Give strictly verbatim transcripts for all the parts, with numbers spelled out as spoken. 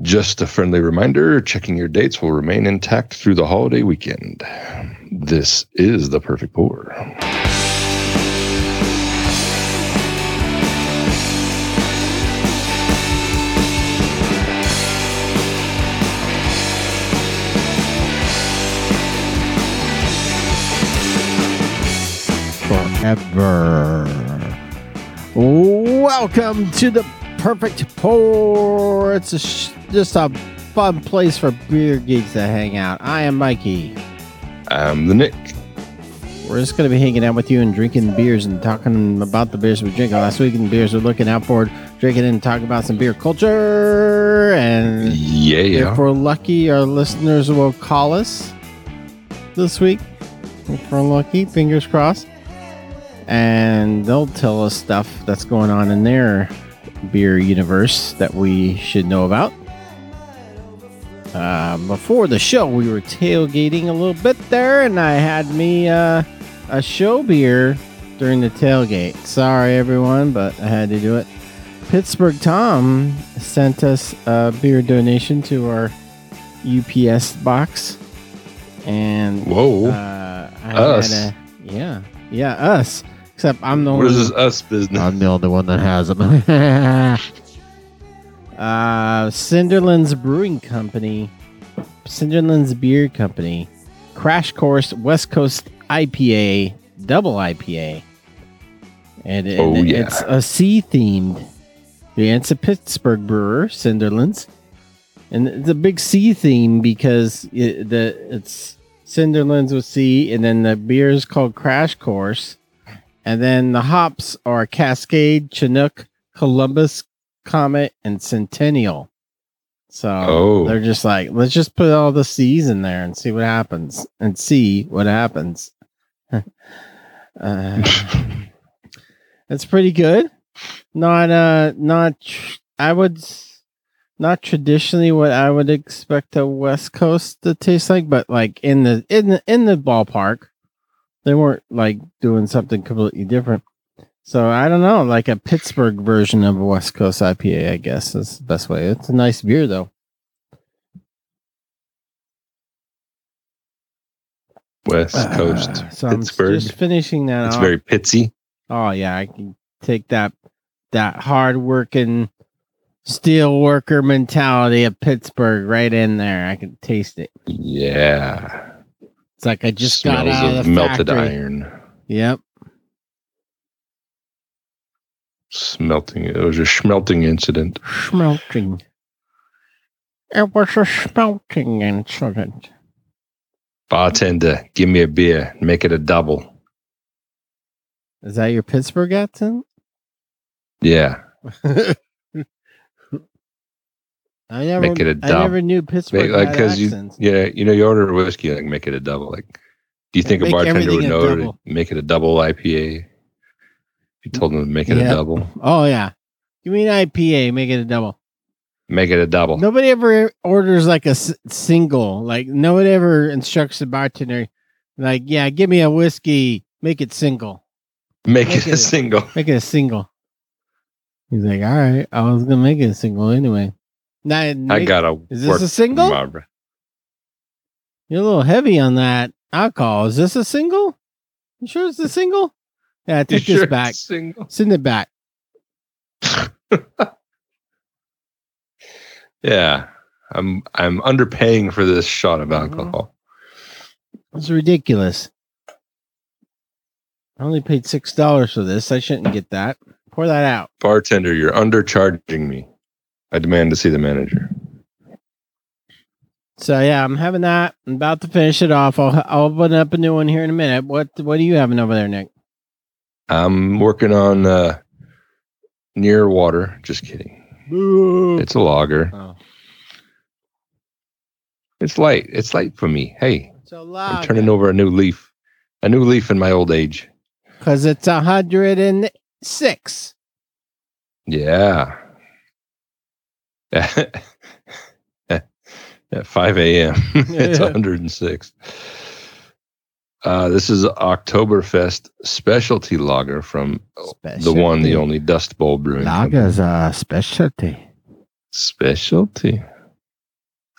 Just a friendly reminder, checking your dates will remain intact through the holiday weekend. This is The Perfect Pour. Forever. Welcome to The Perfect Pour. It's a sh- just a fun place for beer geeks to hang out. I am Mikey. I'm the Nick. We're just going to be hanging out with you and drinking beers and talking about the beers we drink last week and the beers we're looking out for, drinking and talking about some beer culture. And yeah, yeah. if we're lucky, our listeners will call us this week. If we're lucky, fingers crossed. And they'll tell us stuff that's going on in their beer universe that we should know about. Uh, before the show, we were tailgating a little bit there, and I had me uh, a show beer during the tailgate. Sorry, everyone, but I had to do it. Pittsburgh Tom sent us a beer donation to our U P S box. And Whoa, uh, I us. Had a, yeah, yeah, us. Except I'm the what only. What is this us business? I'm the only one that has them. uh, Cinderlands Brewing Company, Cinderlands Beer Company, Crash Course West Coast I P A, double I P A, and, and oh, yeah. it's a sea themed. Yeah, it's a Pittsburgh brewer, Cinderlands, and it's a big sea theme because it, the it's Cinderlands with sea, and then the beer is called Crash Course. And then the hops are Cascade, Chinook, Columbus, Comet, and Centennial. So oh. they're just like, let's just put all the C's in there and see what happens. And see what happens. uh, it's pretty good. Not, uh, not, tr- I would, not traditionally what I would expect a West Coast to taste like, but like in the, in the, in the ballpark. They weren't like doing something completely different. So I don't know, like a Pittsburgh version of a West Coast I P A, I guess is the best way. It's a nice beer though. West Coast, uh, so Pittsburgh. I'm just finishing that It's off. very pitsy. Oh yeah, I can take that that hard working steel worker mentality of Pittsburgh right in there. I can taste it. Yeah. It's like I just Smells got out of, of the melted factory. iron. Yep. Smelting. It was a smelting incident. Smelting. It was a smelting incident. Bartender, give me a beer. Make it a double. Is that your Pittsburgh accent? Yeah. I never, Make it a I double. never knew Pittsburgh Make, like, had cause you, accents. yeah, you know, you order a whiskey, like make it a double. Like, do you think Make a bartender everything would a know double. to make it a double I P A? If you told them to make it Yeah. a double, Oh yeah, give me an I P A, make it a double. make it a double. Nobody ever orders like a s- single. Like nobody ever instructs the bartender, like, yeah, give me a whiskey, make it single, Make, make it, it a a- single. make it a single. He's like, all right, I was gonna make it a single anyway. Now, I make- gotta. Is this work a single? tomorrow. You're a little heavy on that alcohol. Is this a single? You sure it's a single? Yeah, You take sure this it's back. Single. Send it back. Yeah, I'm. I'm underpaying for this shot of Mm-hmm. alcohol. It's ridiculous. I only paid six dollars for this. I shouldn't get that. Pour that out. Bartender, you're undercharging me. I demand to see the manager. So yeah, I'm having that. I'm about to finish it off. I'll I'll open up a new one here in a minute. What what are you having over there, Nick? I'm working on uh, Near Water. Just kidding. It's a lager. Oh. It's light. It's light for me. Hey, So I'm loud. turning over a new leaf. A new leaf in my old age. Because it's a hundred and six. Yeah. At five a.m. It's one hundred six. Uh, this is Oktoberfest specialty lager from the one, the only Dust Bowl Brewing Company. Lager's a specialty. Specialty.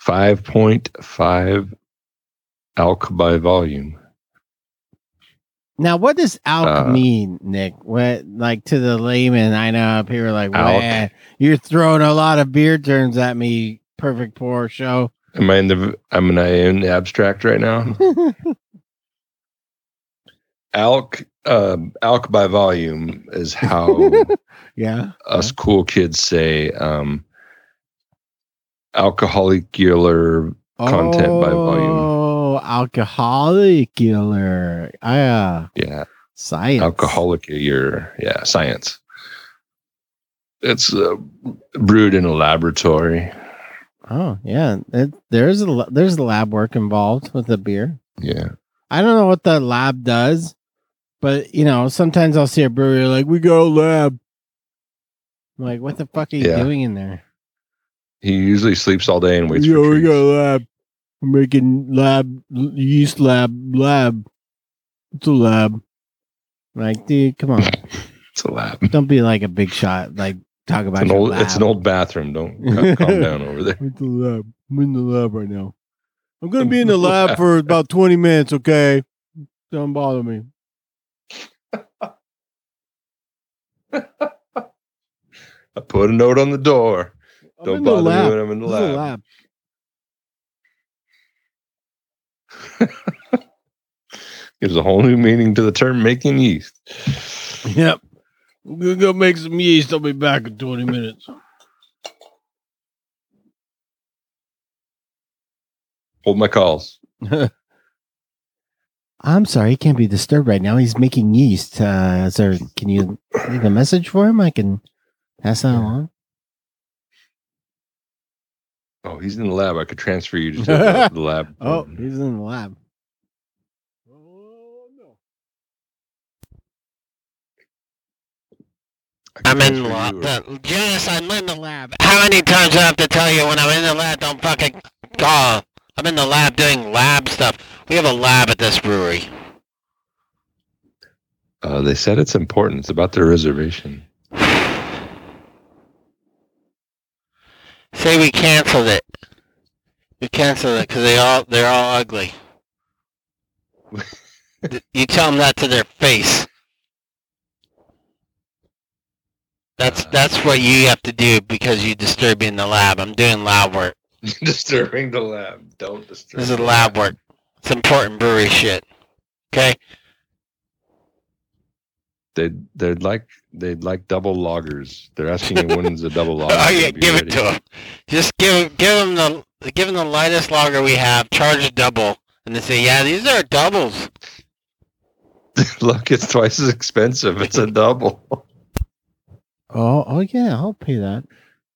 five point five alc by volume. Now, what does alc Uh, mean, Nick? What, like, to the layman, I know up here, like, Alc. "Wah, you're throwing a lot of beer terms at me, Perfect Pour show." Am I in the? Am I in the abstract right now? Alc, um, alc by volume is how Yeah. us cool kids say um, alcoholicular content by volume. Oh, alcoholicular. Ah, Yeah, science. alcoholicular. Yeah, science. It's uh, brewed in a laboratory. Oh, yeah. It, there's a la- there's lab work involved with the beer. Yeah. I don't know what the lab does, but you know, sometimes I'll see a brewery like, "We got a lab." I'm like, what the fuck are you Yeah. doing in there? He usually sleeps all day and waits Yo, for we treats. got a lab. We're making lab yeast lab lab. It's a lab. Like, dude, come on. It's a lab. Don't be like a big shot. Like, talk about It's an your old. lab. It's an old bathroom. Don't calm, calm down over there. It's the lab. I'm in the lab right now. I'm gonna be in the lab for about twenty minutes. Okay, don't bother me. I put a note on the door. I'm Don't in the bother lab. me when I'm in the This is a lab. Gives a whole new meaning to the term making yeast. Yep. I'm gonna go make some yeast. I'll be back in twenty minutes. Hold my calls. I'm sorry, he can't be disturbed right now. He's making yeast. Uh, is there? Can you leave a message for him? I can pass that along. Oh, he's in the lab. I could transfer you to the, the lab. Oh, he's in the lab. Oh, no. I could I'm in the transfer you lab. or- Janice, I'm in the lab. How many times do I have to tell you when I'm in the lab, don't fucking call? I'm in the lab doing lab stuff. We have a lab at this brewery. Uh, they said it's important. It's about their reservation. Say we canceled it. We canceled it because they all they're all ugly. You tell them that to their face. That's that's what you have to do because you disturb me in the lab. I'm doing lab work. Disturbing the lab. Don't disturb. This is the lab work. It's important brewery shit. Okay? They'd they'd like they'd like double loggers. They're asking you when's a double lager. Oh yeah, gonna be give ready. it to them. Just give give them the give them the lightest lager we have. Charge a double, and they say, "Yeah, these are doubles." Look, it's twice as expensive. It's a double. Oh, oh yeah, I'll pay that.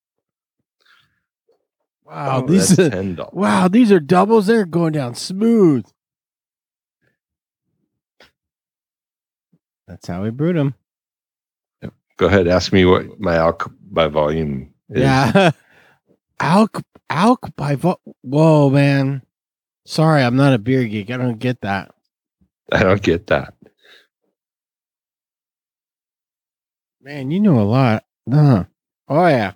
Wow, Oh, these that's are, ten dollars. wow, these are doubles. They're going down smooth. That's how we brewed them. Go ahead. Ask me what my alc by volume is. Yeah, alc alc by vo- whoa, man. Sorry, I'm not a beer geek. I don't get that. I don't get that. Man, you know a lot. Uh, oh yeah.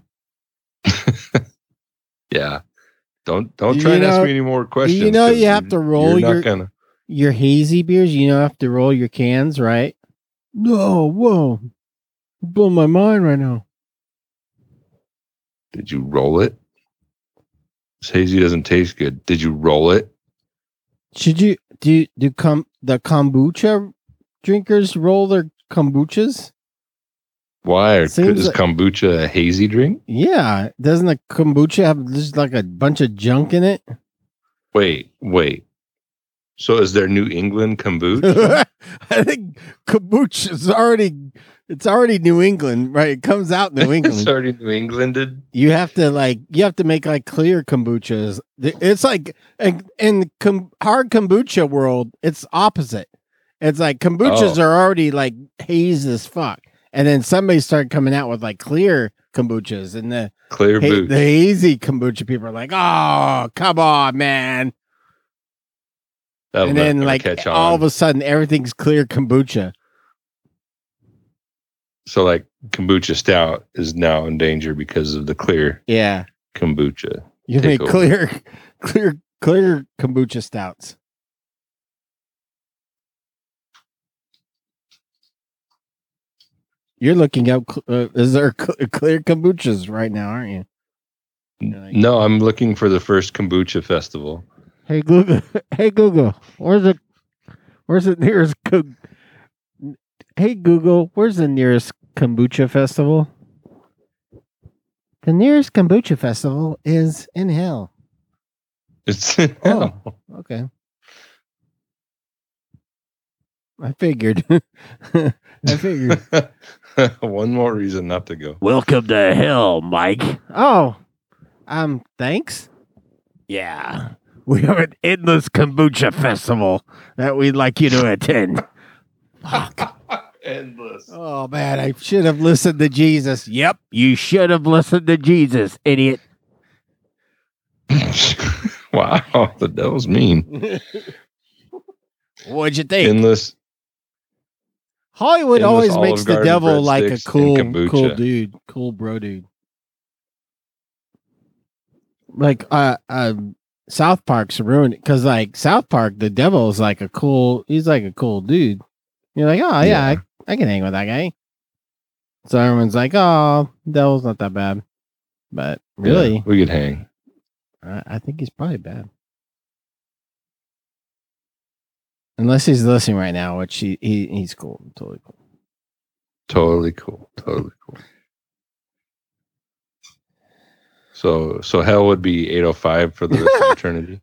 Yeah. Don't don't Do try you and ask know- me any more Do questions. you know 'cause you have to roll you're not your gonna. your hazy beers? You know have to roll your cans, right? No, whoa, you blow my mind right now. Did you roll it? This hazy doesn't taste good. Did you roll it? Should you do do com the kombucha drinkers roll their kombuchas? Why? Or Seems is like- kombucha a hazy drink? Yeah, doesn't the kombucha have just like a bunch of junk in it? Wait, wait. So is there New England kombucha? I think kombucha is already it's already New England, right? It comes out New it's England. already New Englanded. You have to like you have to make like clear kombuchas. It's like in in the com- hard kombucha world, it's opposite. It's like kombuchas Oh. are already like haze as fuck, and then somebody started coming out with like clear kombuchas, and the Clear ha- boot. the hazy kombucha people are like, oh, come on, man. That'll and then never like catch all on. of a sudden everything's clear kombucha. So like kombucha stout is now in danger because of the clear Yeah. kombucha. You Take make over. clear, clear, clear kombucha stouts. You're looking up. Uh, is there cl- clear kombuchas right now? Aren't you? You're like, No, I'm looking for the first kombucha festival. Hey Google. Hey Google. Where's the Where's the nearest? Co- hey Google. Where's the nearest kombucha festival? The nearest kombucha festival is in hell. It's Oh, okay. I figured. I figured. One more reason not to go. Welcome to hell, Mike. Oh, um, thanks. Yeah, we have an endless kombucha festival that we'd like you to attend. Fuck. Endless. Oh man, I should have listened to Jesus. Yep, you should have listened to Jesus, idiot. Wow, the devil's mean. What'd you think? Endless. Hollywood endless always Olive makes the Garden devil like a breadsticks cool, and kombucha. cool dude, cool bro dude. Like uh, um, South Park's ruined because like South Park, the devil is like a cool. He's like a cool dude. You're like, oh yeah, Yeah. I, I can hang with that guy. So everyone's like, oh, devil's not that bad, but really, Yeah, we could hang. I, I think he's probably bad. Unless he's listening right now, which he, he he's cool, totally cool. Totally cool. Totally cool. So, so hell would be eight oh five for the rest of eternity.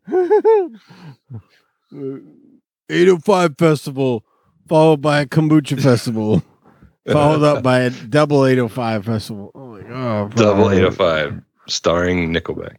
eight oh five festival, followed by a kombucha festival, followed up by a double eight oh five festival. Oh my god! Double eight oh five, starring Nickelback.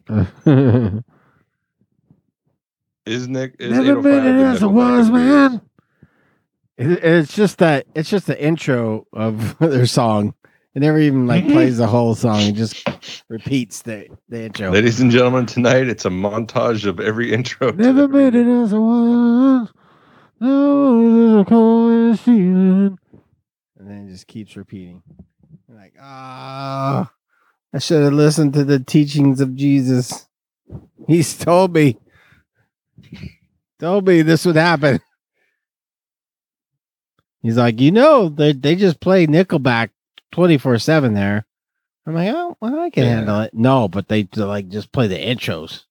Is Nick? Is Never been eight oh five as the a Nickelback wise of yours? man. It, it's just that it's just the intro of their song. It never even like plays the whole song. It just repeats the, the intro. Ladies and gentlemen, tonight it's a montage of every intro. to Never every- made it as a one. No, a cold feeling. And then it just keeps repeating. You're like, ah, I should have listened to the teachings of Jesus. He's told me, told me this would happen. He's like, you know, they they just play Nickelback twenty-four seven there. I'm like, oh, well, I can Yeah. handle it. No, but they like just play the intros.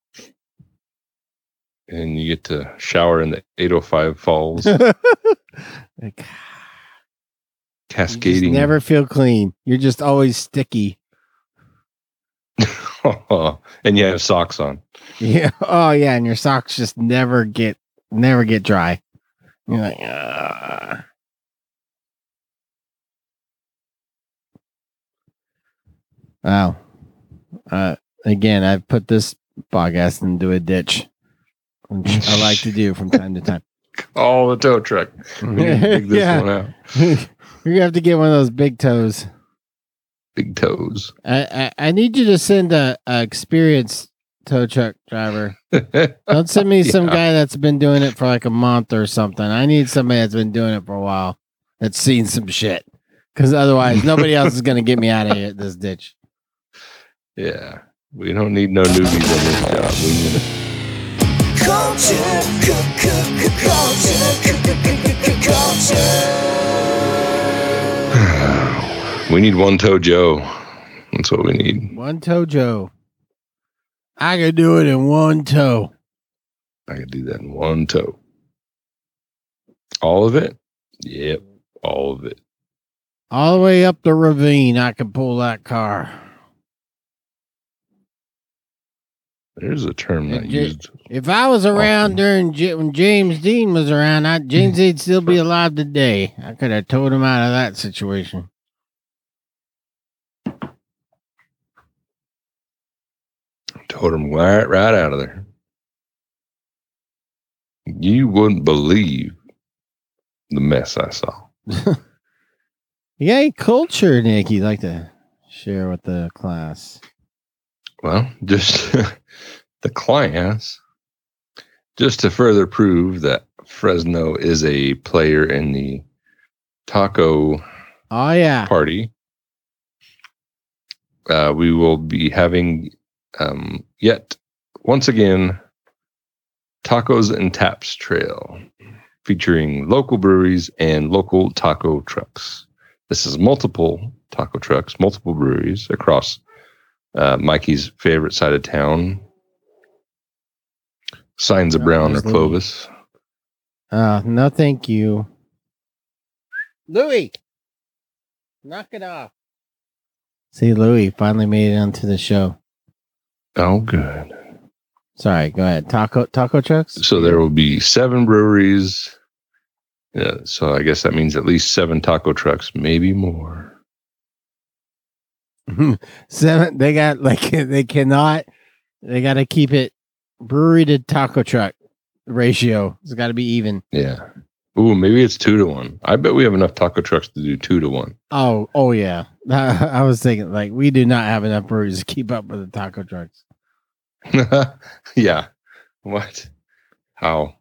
And you get to shower in the eight oh five falls, Like, you just cascading. never feel clean. You're just always sticky. And you have socks on. Yeah. Oh yeah, and your socks just never get never get dry. You're like, ah. Wow. Uh, again, I've put this podcast into a ditch, which I like to do from time to time. Oh, the tow truck. We need to dig this Yeah. one out. You're gonna have to get one of those big toes. Big toes. I I, I need you to send a, a experienced tow truck driver. Don't send me some Yeah. guy that's been doing it for like a month or something. I need somebody that's been doing it for a while, that's seen some shit. Because otherwise, nobody else is gonna get me out of here, this ditch. Yeah. We don't need no newbies on this job. We need a- Culture, cu- cu- cu- culture, cu- cu- cu- cu- cu- culture. we need one toe Joe. That's what we need. One toe Joe. I could do it in one toe. I could do that in one toe. All of it? Yep. All of it. All the way up the ravine, I could pull that car. There's a term not It ju- used. If I was around Often. during J- when James Dean was around, I, James Dean'd still be alive today. I could have towed him out of that situation. Told him right, right out of there. You wouldn't believe the mess I saw. You got any culture, Nick, you'd like to share with the class? Well, just the class, just to further prove that Fresno is a player in the taco Oh, yeah. party. Uh, we will be having um, yet once again, Tacos and Taps Trail, featuring local breweries and local taco trucks. This is multiple taco trucks, multiple breweries across uh, Mikey's favorite side of town, Signs of No, Brown or there's Louis. Clovis. Uh, no, thank you. Louis, knock it off. See, Louis finally made it onto the show. Oh, good. Sorry, go ahead. Taco taco trucks? So there will be seven breweries. Yeah, so I guess that means at least seven taco trucks, maybe more. Seven. They got like they cannot. They got to keep it brewery to taco truck ratio. It's got to be even. Yeah. Ooh, maybe it's two to one. I bet we have enough taco trucks to do two to one. Oh, oh yeah. I was thinking like we do not have enough breweries to keep up with the taco trucks. Yeah. What? How?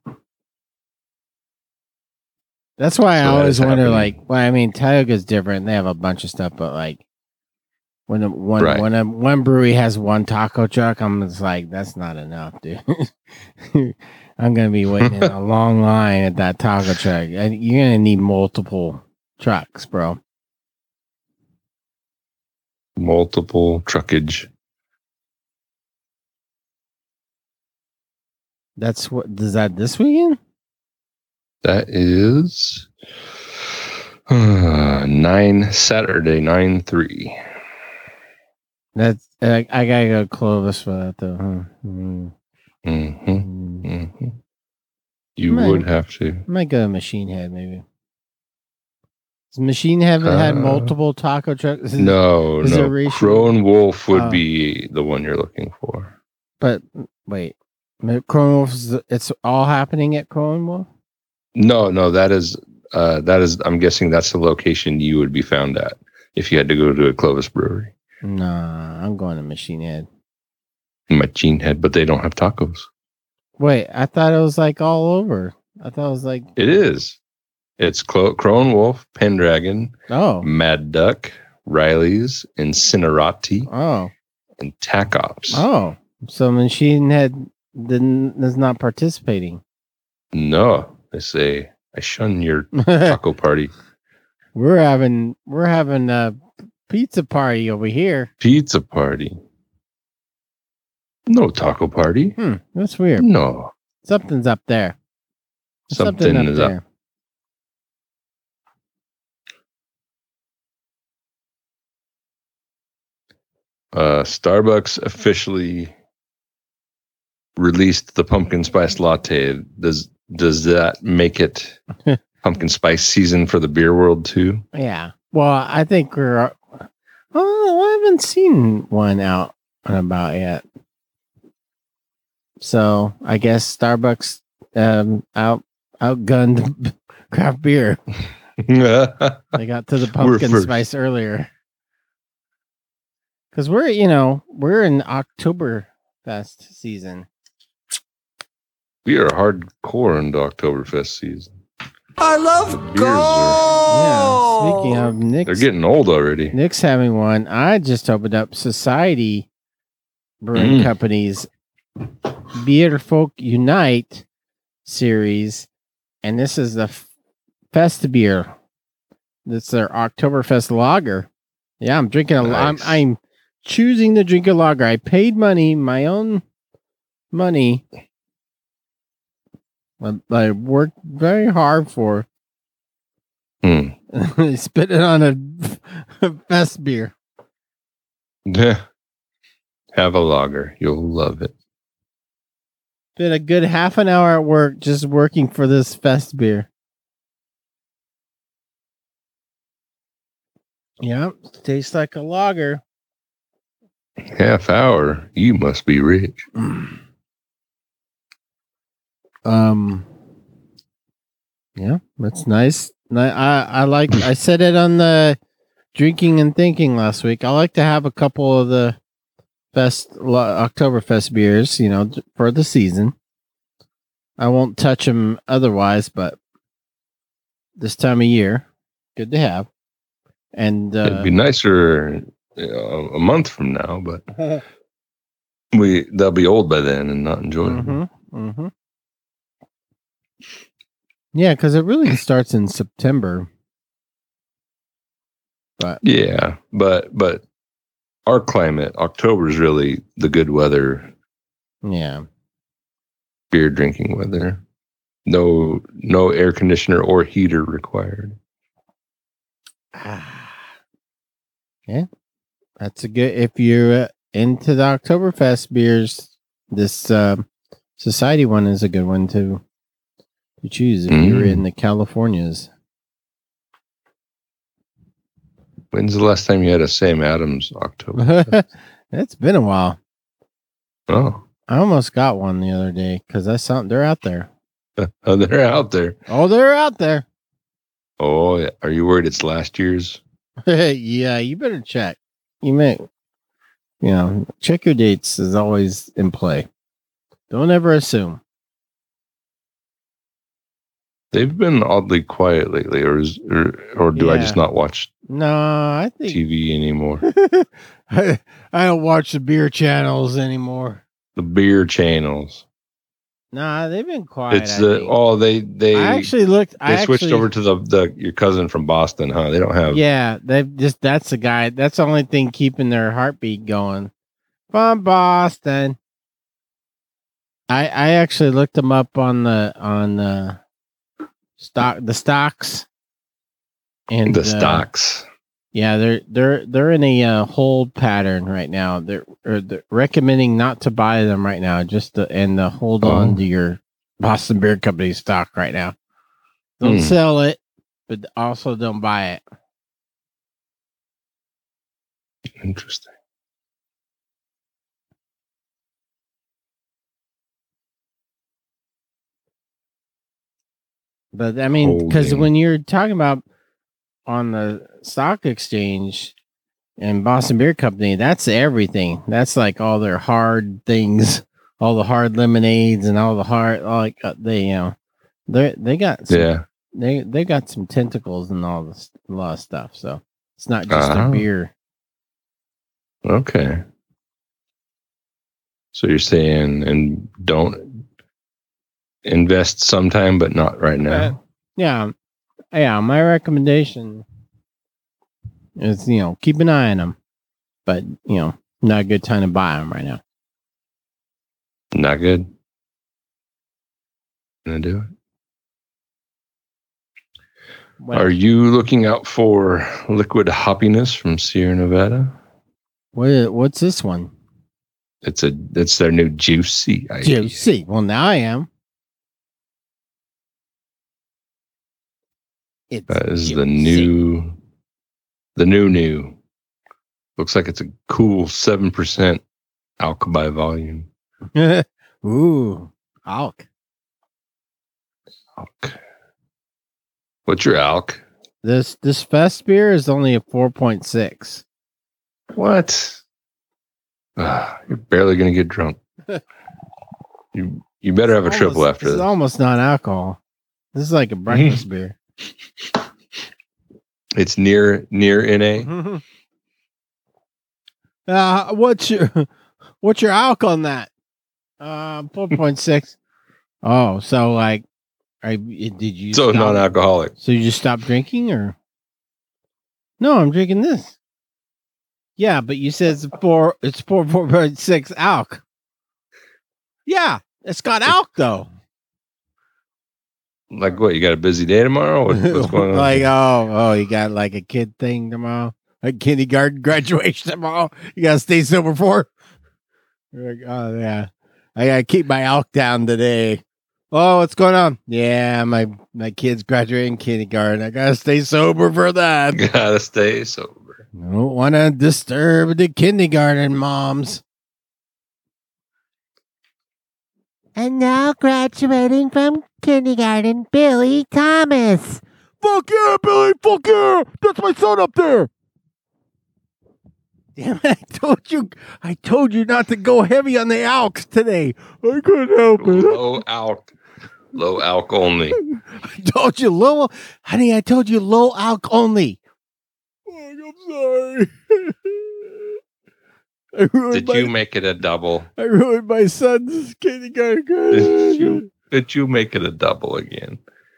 That's why I So that always is wonder, happening. like, well, I mean, Tioga's different. They have a bunch of stuff, but like, when a, one Right. when a, one brewery has one taco truck, I'm just like, that's not enough, dude. I'm gonna be waiting in a long line at that taco truck. And you're gonna need multiple trucks, bro. Multiple truckage. That's what is that this weekend? That is uh, nine Saturday, nine three. That's I, I gotta go Clovis for that though. Huh? Mm. Mm-hmm. Mm. Mm-hmm. You Right. would have to. Might go to Machine Head maybe. Does Machine Head had Uh, multiple taco trucks? Is- No, is no. there ratio? Crone Wolf would Oh. be the one you're looking for. But wait, Crone Wolf is it's all happening at Crone Wolf? No, no, that is uh, that is. I'm guessing that's the location you would be found at if you had to go to a Clovis brewery. Nah, I'm going to Machine Head. Machine Head, but they don't have tacos. Wait, I thought it was like all over. I thought it was like It is. It's Clo- Crone Wolf, Pendragon, oh Mad Duck, Riley's, Incinerati, oh and Tac Ops. oh. So Machine Head didn't is not participating. No, they say I shun your taco party. we're having we're having a pizza party over here. Pizza party. No taco party. Hmm, that's weird. No. Something's up there. Something is up. Uh, Starbucks officially released the pumpkin spice latte. Does does that make it pumpkin spice season for the beer world too? Yeah. Well, I think we're. Oh, I haven't seen one out and about yet. So I guess Starbucks um, out outgunned craft beer. They got to the pumpkin first. spice earlier. Because we're, you know, we're in Oktoberfest season. We are hardcore into Oktoberfest season. I love beers are- Yeah. Speaking of They're Nick's, getting old already. Nick's having one. I just opened up Society Brewing Mm. Company's Beer Folk Unite series, and this is the F- Fest beer. That's their Oktoberfest lager. Yeah, I'm drinking a. I'm, Nice. I'm choosing to drink a lager. I paid money, my own money. I, I worked very hard for. Hmm. I spit it on a Fest beer. Yeah. Have a lager. You'll love it. Been a good half an hour at work just working for this Fest beer. Yep, tastes like a lager. Half hour. You must be rich. Um, yeah, that's nice. Ni- I I like. I said it on the drinking and thinking last week. I like to have a couple of the Fest lo- Oktoberfest beers, you know, j- for the season. I won't touch them otherwise, but this time of year, good to have. And It'd uh, be nicer you know, a month from now, but we they'll be old by then and not enjoyable. Mm-hmm. Mm-hmm. Yeah, because it really starts in September. But Yeah, but but our climate, October is really the good weather, yeah, beer drinking weather. No no air conditioner or heater required. ah, yeah, that's a good. If you're uh, into the Oktoberfest beers, this uh, Society one is a good one to to choose if you're Mm. in the Californias. When's the last time you had a Sam Adams October? It's been a while. Oh, I almost got one the other day because I saw they're out there. oh, they're out there. Oh, they're out there. Oh, yeah. Are you worried it's last year's? Yeah, you better check. You may, you know, check your dates is always in play. Don't ever assume. They've been oddly quiet lately, or is, or, or do I just Yeah. not watch No, I think T V anymore? I, I don't watch the beer channels anymore. The beer channels. Nah, they've been quiet. It's I the think. oh they they I actually looked. they I switched actually, over to the the your cousin from Boston, huh? They don't have Yeah, they just that's the guy. That's the only thing keeping their heartbeat going. From Boston. I I actually looked them up on the on the stock the stocks. And the uh, stocks. yeah, they're they're they're in a uh, hold pattern right now. They're, or they're recommending not to buy them right now, just to, and to hold Oh. on to your Boston Beer Company stock right now. Don't Hmm. sell it, but also don't buy it. Interesting. But I mean, because Holding. when you're talking about on the stock exchange and Boston Beer Company, that's everything. That's like all their hard things, all the hard lemonades and all the hard like uh, they you know they they got some, Yeah. they they got some tentacles and all this a lot of stuff. So it's not just Uh-huh. a beer. Okay. So you're saying and don't invest sometime, but not right now. Yeah, yeah. My recommendation is you know keep an eye on them, but you know not a good time to buy them right now. Not good. Gonna do it. What, Are you looking out for liquid hoppiness from Sierra Nevada? what what's this one? It's a it's their new juicy I P A. Juicy. Well, now I am. It's That is the juicy. new the new new. Looks like it's a cool seven percent alcohol by volume. Ooh, alk. Alk. What's your alk? This this fest beer is only a four point six. What? Ah, you're barely gonna get drunk. you you better have a triple after It's this. almost not alcohol. This is like a breakfast beer. It's near near N A. Uh, what's your what's your alk on that? Uh, four point six. Oh, so like, I did you? So stop- non-alcoholic. So you just stopped drinking, or? No, I'm drinking this. Yeah, but you said it's four. It's four four point six alk. Yeah, it's got alk though. Like what? You got a busy day tomorrow? What, what's going on? Like oh oh, you got like a kid thing tomorrow, a kindergarten graduation tomorrow. You gotta stay sober for. You're like, oh yeah, I gotta keep my alk down today. Oh, what's going on? Yeah, my my kid's graduating kindergarten. I gotta stay sober for that. Gotta stay sober. I don't want to disturb the kindergarten moms. And now graduating from kindergarten, Billy Thomas. Fuck yeah, Billy! Fuck yeah! That's my son up there. Damn it! I told you, I told you not to go heavy on the alks today. I couldn't help it. Low alk. Low alk only. I told you low, honey. I told you low alk only. Oh, I'm sorry. I ruined Did my, you make it a double? I ruined my son's kindergarten. Did you, did you make it a double again?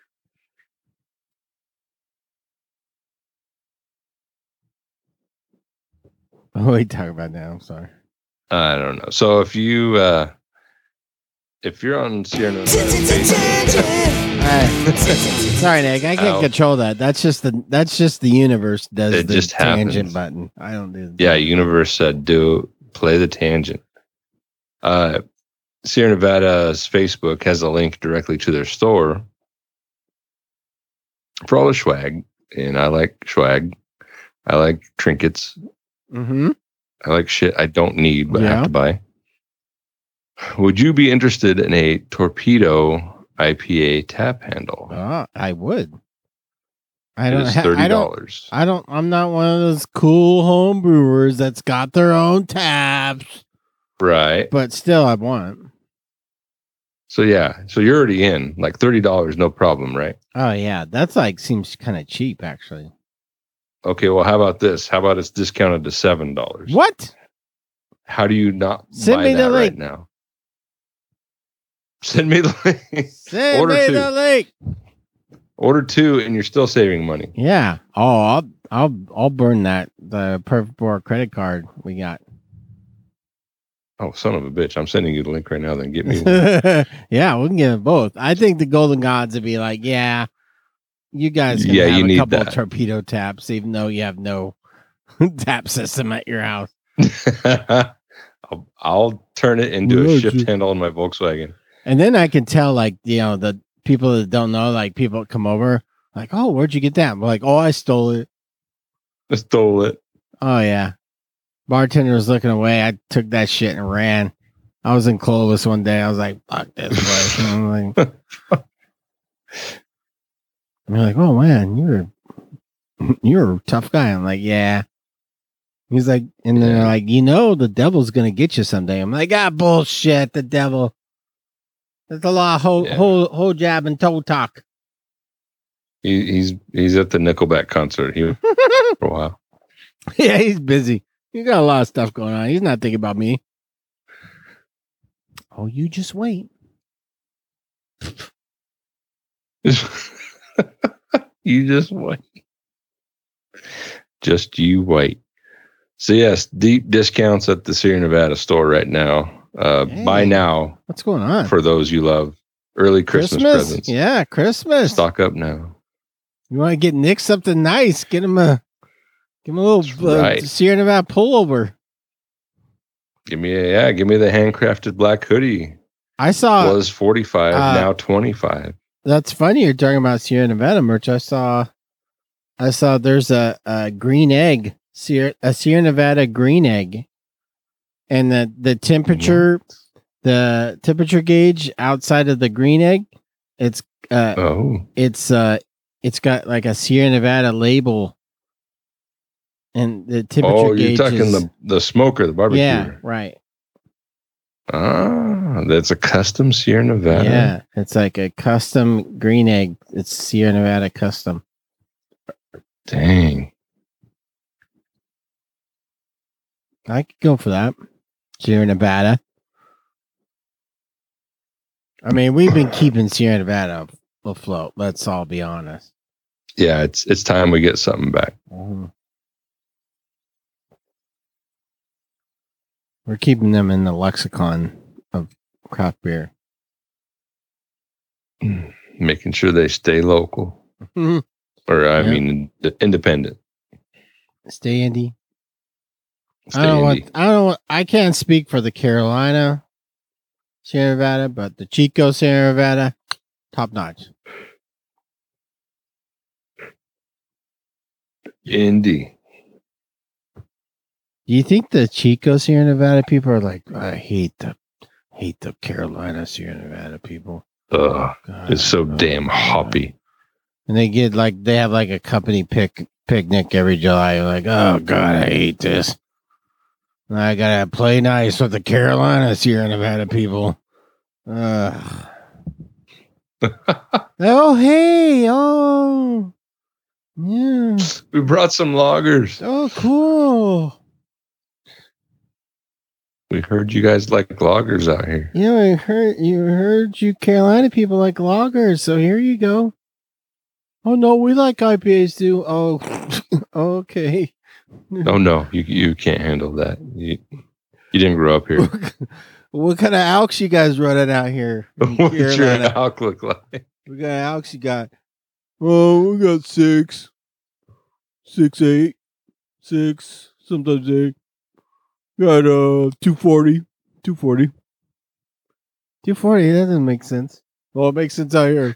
What are we talking about now? I'm sorry. I don't know. So if you uh if you're on Sierra Nevada Facebook, Alright. Sorry, Nick. I can't Ow. control that. That's just the that's just the universe does It the just tangent happens. button. I don't do. yeah, Universe said do play the tangent. Uh, Sierra Nevada's Facebook has a link directly to their store for all the swag, and I like swag. I like trinkets. Mm-hmm. I like shit I don't need but Yeah. have to buy. Would you be interested in a Torpedo I P A tap handle? Oh, I would. I It don't. is Ha- thirty I don't. dollars. I don't. I'm not one of those cool home brewers that's got their own taps, Right. but still, I want. So yeah, so you're already in like thirty dollars, no problem, right? Oh yeah, that's like seems kind of cheap actually. Okay, well, how about this? How about it's discounted to seven dollars? What? How do you not Send buy me the that right link. now? Send me the link. Send Order me two. the link. Order two, and you're still saving money. Yeah. Oh, I'll I'll I'll burn that the Perfect Board credit card we got. Oh, son of a bitch! I'm sending you the link right now. Then get me one. Yeah, we can get it both. I think the Golden Gods would be like, yeah, you guys can Yeah, have you a need couple that. of torpedo taps, even though you have no tap system at your house. I'll, I'll turn it into Yeah, a shift dude. handle in my Volkswagen. And then I can tell, like, you know, the people that don't know, like, people come over, like, oh, where'd you get that? We're like, oh, I stole it. I stole it. Oh, yeah. Bartender was looking away. I took that shit and ran. I was in Clovis one day. I was like, fuck this place. And I'm like, they're like, oh, man, you're, you're a tough guy. I'm like, yeah. He's like, and then they're Yeah. like, you know, the devil's going to get you someday. I'm like, ah, bullshit. The devil. There's a lot of whole, Yeah. whole, whole jab and toe talk. He, he's he's at the Nickelback concert. He was for a while. Yeah, he's busy. He's got a lot of stuff going on. He's not thinking about me. Oh, you just wait. You just wait. Just you wait. So yes, deep discounts at the Sierra Nevada store right now. Uh, Hey. Buy now What's going on? for those you love. Early Christmas, presents. Yeah, Christmas. Stock up now. You want to get Nick something nice? Get him a, give him a little That's uh, right. Sierra Nevada pullover. Give me a yeah, give me the handcrafted black hoodie. I saw. Was forty-five, uh, now twenty-five. That's funny. You're talking about Sierra Nevada merch. I saw. I saw. There's a, a green egg. Sierra, a Sierra Nevada green egg, and the the temperature, the temperature gauge outside of the green egg, it's uh, Oh. it's uh, it's got like a Sierra Nevada label, and the temperature Oh, you're gauge talking is, the the smoker, the barbecue. yeah, right. Ah, that's a custom Sierra Nevada. Yeah, it's like a custom green egg. It's Sierra Nevada custom. Dang. I could go for that. Sierra Nevada. I mean, we've been keeping Sierra Nevada afloat. Let's all be honest. Yeah, it's it's time we get something back. Mhm. We're keeping them in the lexicon of craft beer. Making sure they stay local. Mhm. Or I Yeah. mean ind- independent. Stay Indy. Stay I don't indie. want. I don't. Want, I can't speak for the Carolina Sierra Nevada, but the Chico Sierra Nevada, top notch. Indie. Do you think the Chico Sierra Nevada people are like, I hate the, hate the Carolina Sierra Nevada people? Ugh, God, it's so oh, damn God. hoppy. And they get like they have like a company pic picnic every July. You're like, oh God, I hate this. And I gotta play nice with the Carolina Sierra Nevada people. Ugh. Oh hey, oh yeah, We brought some loggers. oh cool. We heard you guys like lagers out here. Yeah, I heard you heard you Carolina people like lagers, so here you go. Oh no, we like I P As too. Oh, okay. Oh no, you you can't handle that. You, you didn't grow up here. What kind of alks you guys running out here? in What's your Carolina? alk look like? What kind of alks you got? Oh, we got six, six, eight, six, sometimes eight. Got uh two forty, two forty. Two forty. That doesn't make sense. Well, it makes sense out here.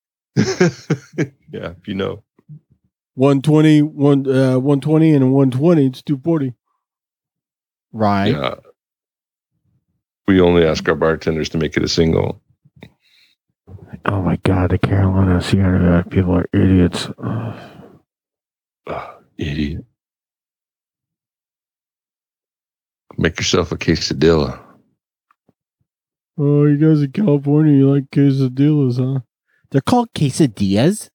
Yeah, if you know. one twenty, one uh one twenty and a one twenty, it's two forty. Right. Yeah. We only ask our bartenders to make it a single. Oh my god, the Carolina Sierra people are idiots. Ugh, idiot. Make yourself a quesadilla. Oh, you guys in California, you like quesadillas, huh? They're called quesadillas?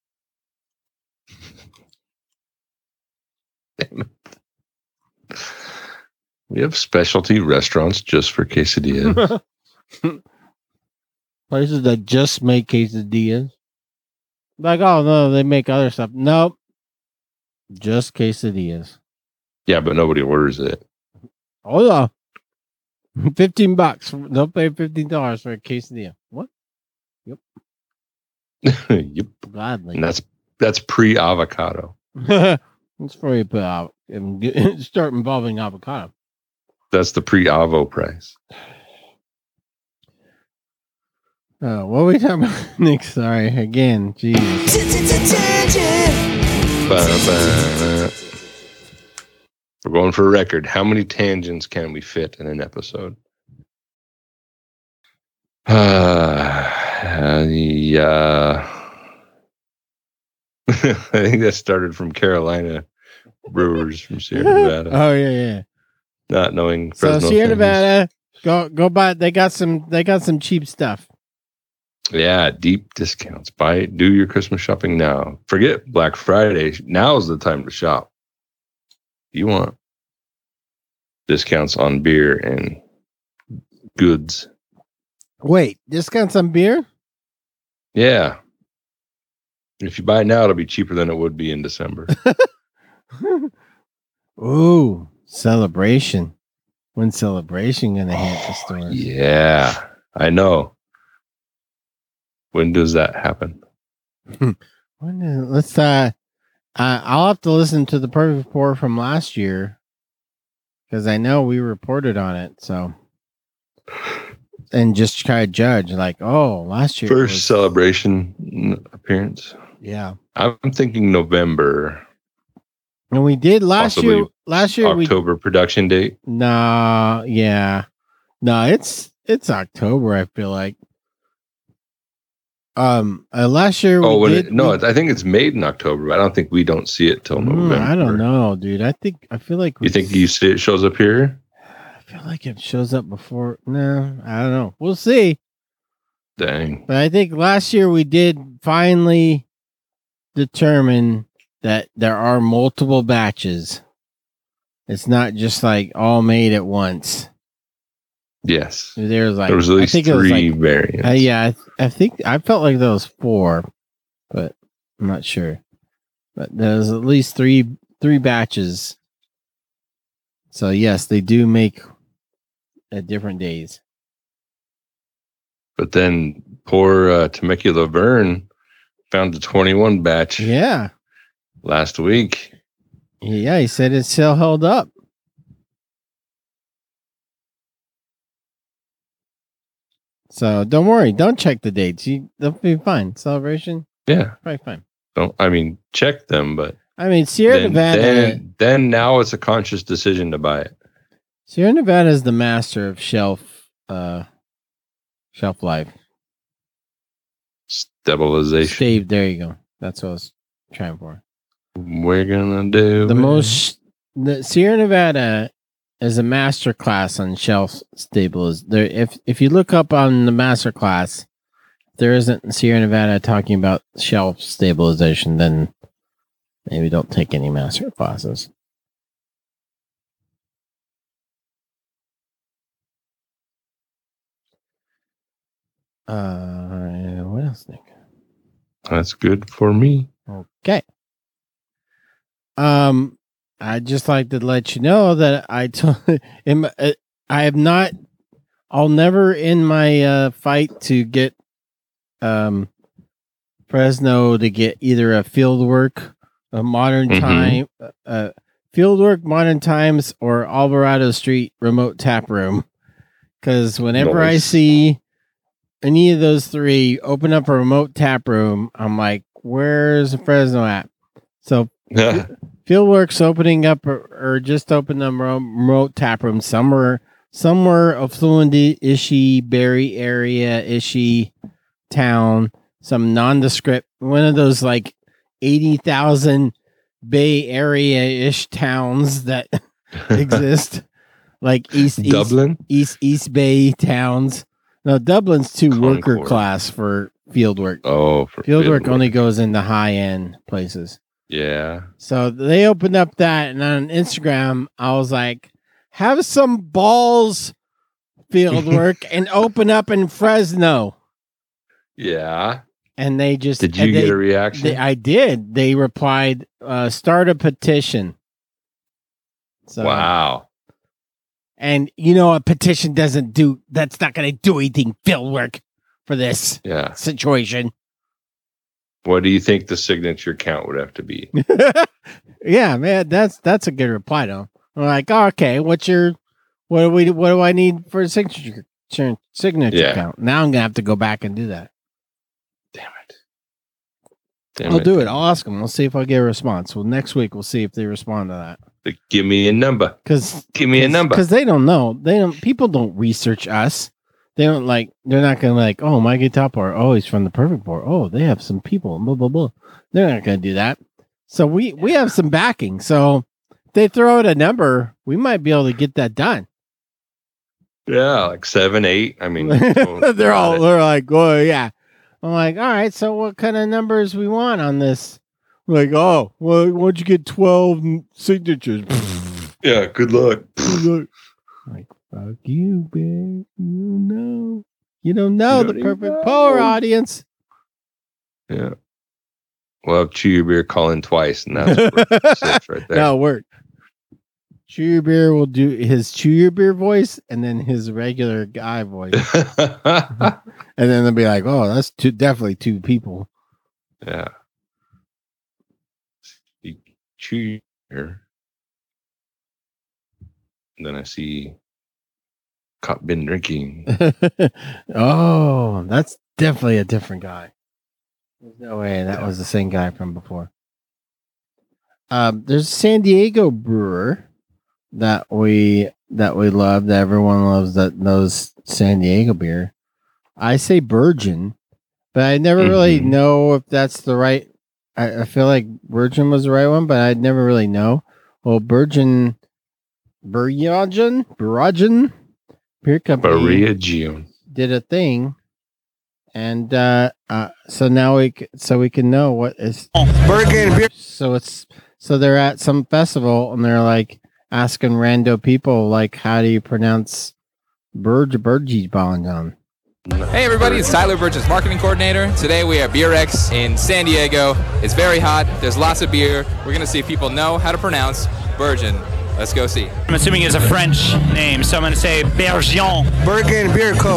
Damn it. We have specialty restaurants just for quesadillas. Places that just make quesadillas. Like, oh no, they make other stuff. Nope. Just quesadillas. Yeah, but nobody orders it. Hold on. Fifteen bucks. They'll pay fifteen dollars for a quesadilla. What? Yep. Gladly. And that's that's pre-avocado. That's before you put out and get, start involving avocado. That's the pre-avo price. Oh, what are we talking about? Nick, sorry. Again, Jesus. Ba-ba-ba. We're going for a record. How many tangents can we fit in an episode? Uh, yeah. I think that started from Carolina brewers from Sierra Nevada, Oh yeah, yeah. not knowing So Fresno Sierra things. Nevada, go go buy. They got some. They got some cheap stuff. Yeah, deep discounts. Buy it. Do your Christmas shopping now. Forget Black Friday. Now's the time to shop. You want discounts on beer and goods. Wait, discounts on beer? Yeah. If you buy it now, it'll be cheaper than it would be in December. Ooh, celebration. When's celebration gonna hit the stores? Yeah, I know. When does that happen? When is- let's uh, uh, I'll have to listen to the perfect pour from last year because I know we reported on it. So, and just try to judge, like, oh, last year First was- celebration appearance. yeah. I'm thinking November, And we did last Possibly year. Last year we October production date. Nah, yeah. No, it's it's October, I feel like. Um uh, last year Oh, we when did, it, no, we- it's- I think it's made in October, but I don't think we don't see it till Mm, November. I don't know, dude. I think I feel like we You think you see it shows up here? I feel like it shows up before. No, I don't know. We'll see. Dang. But I think last year we did finally determine that there are multiple batches. It's not just like all made at once. Yes. There was like There was at I least think it was three like variants. Uh, yeah, I, th- I think I felt like there was four, but I'm not sure. But there's at least three three batches. So yes, they do make at different days. But then poor uh, Temecula Vern found a twenty-one batch Yeah, last week. yeah. He said it's still held up. So don't worry, don't check the dates. You they'll be fine. Celebration, Yeah. probably fine. Don't I mean check them, but I mean, Sierra then, Nevada. then then now it's a conscious decision to buy it. Sierra Nevada is the master of shelf uh shelf life. Stabilization. Steve, there you go. That's what I was trying for. We're gonna do The it. most the Sierra Nevada is a master class on shelf stabilization. There, if if you look up on the master class, there isn't Sierra Nevada talking about shelf stabilization, then maybe don't take any master classes. Uh, what else, Nick? That's good for me. Okay. Um, I'd just like to let you know that I told him uh, I have not. I'll never in my uh, fight to get um Fresno to get either a Fieldwork, a Modern Mhm. Time, uh, Fieldwork, Modern Times, or Alvarado Street remote tap room. Because whenever I Nice. see any of those three open up a remote tap room, I'm like, where's Fresno at? So Yeah. Fieldworks opening up or, or just open a ro- remote tap room somewhere, somewhere affluent ishy Berry area ishy town, some nondescript, one of those like eighty thousand Bay Area ish towns that exist, like East East Dublin. East East Bay towns. No, Dublin's too worker Concord. class for Fieldwork. Oh, for Fieldwork Fieldwork. only goes into high end places. Yeah. So they opened up that, and on Instagram, I was like, "Have some balls, Fieldwork, and open up in Fresno." Yeah. And they just Did you and get they, a reaction? they- I did. They replied, uh, "Start a petition." So, Wow. and you know, a petition doesn't do. That's not going to do anything. Fieldwork for this Yeah. situation. What do you think the signature count would have to be? Yeah, man, that's that's a good reply though. I'm like, oh, okay, what's your what do we what do I need for a signature signature Yeah. count? Now I'm gonna have to go back and do that. Damn it. Damn I'll do it. damn I'll ask them. We'll see if I get a response. Well, next week we'll see if they respond to that. Like, give me a number. Because Give me a number. because they don't know. They don't. People don't research us. They don't like. They're not gonna like. Oh, my guitar player. Oh, he's from the Perfect Board. Oh, they have some people. Blah blah blah. They're not gonna do that. So we we have some backing. So if they throw out a number, we might be able to get that done. Yeah, like seven, eight. I mean, they're all they're like, oh yeah. I'm like, all right. So what kind of numbers we want on this? We're like, oh, well, why'd you get twelve signatures? yeah. Good luck. Like, fuck you, bitch. You don't know. You don't know You the don't even perfect know. polar audience. Yeah. Well, chew your beer, call in twice, and that's worth six right there. No, word. Chew Your Beer will do his Chew Your Beer voice and then his regular guy voice. And then they'll be like, oh, that's two, definitely two people. yeah. You chew your beer. And then I see cop been drinking. Oh, that's definitely a different guy. There's no way that was the same guy from before. Um, there's a San Diego brewer that we that we love, that everyone loves, that knows San Diego beer. I say Virgin, but I never really Mhm. know if that's the right. I, I feel like Virgin was the right one, but I'd never really know. Well, Virgin, Virgin, Virgin Beer Company Maria June. did a thing, and uh, uh, so now we c- so we can know what is Bergen beer. so it's so they're at some festival and they're like asking rando people like, how do you pronounce Burge Burgee Bondon? Hey everybody, it's Tyler Burgess, marketing coordinator. Today we are BeerX in San Diego. It's very hot. There's lots of beer. We're gonna see if people know how to pronounce Virgin. Let's go see. I'm assuming it's a French name, so I'm going to say Bergion. Bergen Beer Co.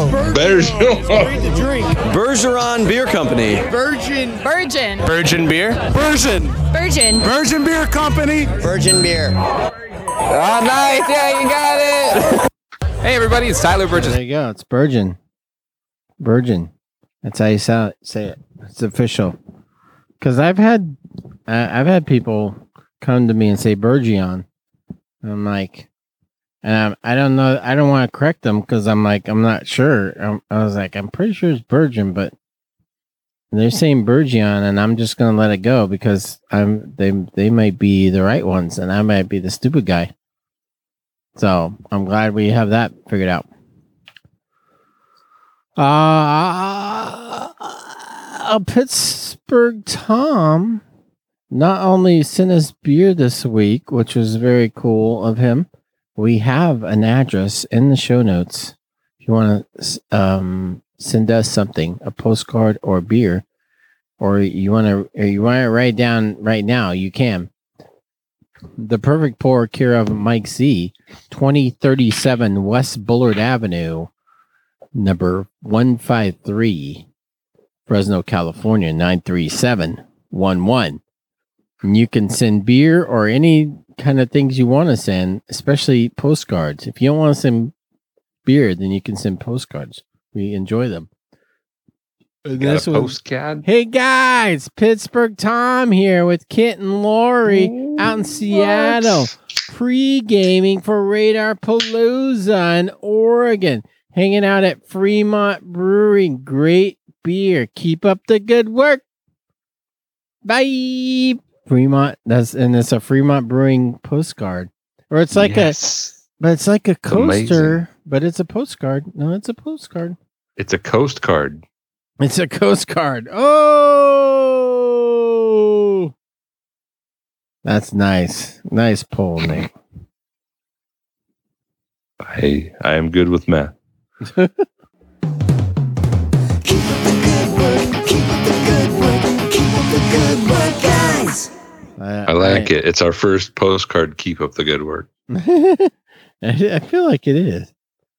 Bergeron Beer Company. Virgin. Virgin Beer. Virgin. Virgin. Virgin Beer Company. Virgin Beer. Oh, nice. Yeah, you got it. Hey everybody, it's Tyler Burgess. There you go. It's Virgin. Virgin. That's how you sound, say it. It's official. Because I've had uh, I've had people come to me and say Bergeon. I'm like, and I'm, I don't know. I don't want to correct them because I'm like, I'm not sure. I'm, I was like, I'm pretty sure it's Virgin, but they're saying Bergeon, and I'm just gonna let it go because I'm they they might be the right ones, and I might be the stupid guy. So I'm glad we have that figured out. Uh, a Pittsburgh Tom not only sent us beer this week, which was very cool of him. We have an address in the show notes. If you want to um, send us something, a postcard or a beer, or you want to, or you want to write down right now, you can. The Perfect Pour care of Mike Z, twenty thirty-seven West Bullard Avenue, number one five three, Fresno, California, nine three seven one one. And you can send beer or any kind of things you want to send, especially postcards. If you don't want to send beer, then you can send postcards. We enjoy them. And Got this a was- postcard. Hey guys, Pittsburgh Tom here with Kit and Lori out in Seattle, pre-gaming for Radar Palooza in Oregon, hanging out at Fremont Brewery. Great beer. Keep up the good work. Bye. Fremont. That's and it's a Fremont Brewing postcard, or it's like Yes. a, but it's like a coaster, amazing. but it's a postcard. No, it's a postcard. It's a coast card. It's a coast card. Oh, that's nice. Nice pull, Nate. I I am good with math. Keep up the good work. Keep up the good work. Keep up the good work, guys. I like it. It's our first postcard. Keep up the good work. it. I feel like it is.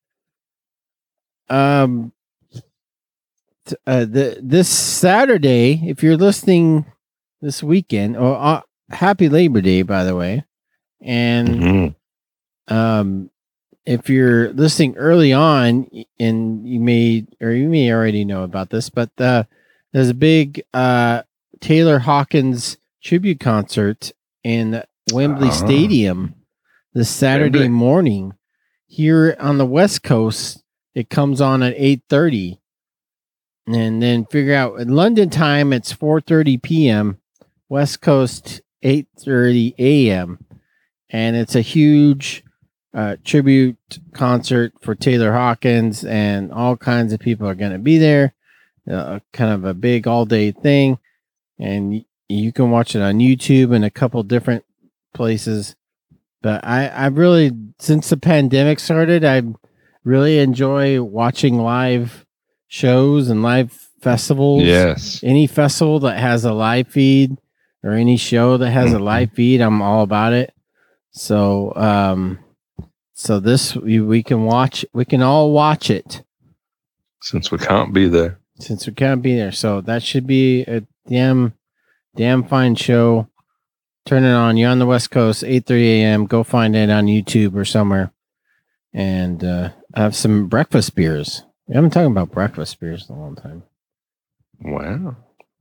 Um, t- uh, the this Saturday, if you're listening this weekend, or uh, Happy Labor Day, by the way, and Mhm. um, if you're listening early on, and you may or you may already know about this, but uh, there's a big uh, Taylor Hawkins tribute concert in Wembley Ah. Stadium this Saturday Wembley. morning. Here on the West Coast, it comes on at eight thirty, and then figure out in London time it's four thirty p.m. West Coast eight thirty a.m. and it's a huge uh, tribute concert for Taylor Hawkins, and all kinds of people are going to be there. Uh, kind of a big all day thing, and y- you can watch it on YouTube and a couple different places. But I, I really, since the pandemic started, I really enjoy watching live shows and live festivals. Yes. Any festival that has a live feed or any show that has a live feed, I'm all about it. So, um, so this we, we can watch, we can all watch it Since we can't be there. since we can't be there. So that should be a damn, damn fine show. Turn it on. You're on the West Coast, eight thirty a.m. Go find it on YouTube or somewhere, and uh, have some breakfast beers. We haven't talked about breakfast beers in a long time. Wow.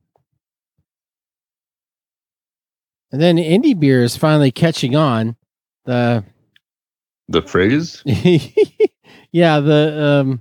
And then indie beer is finally catching on. The The phrase? yeah, the um,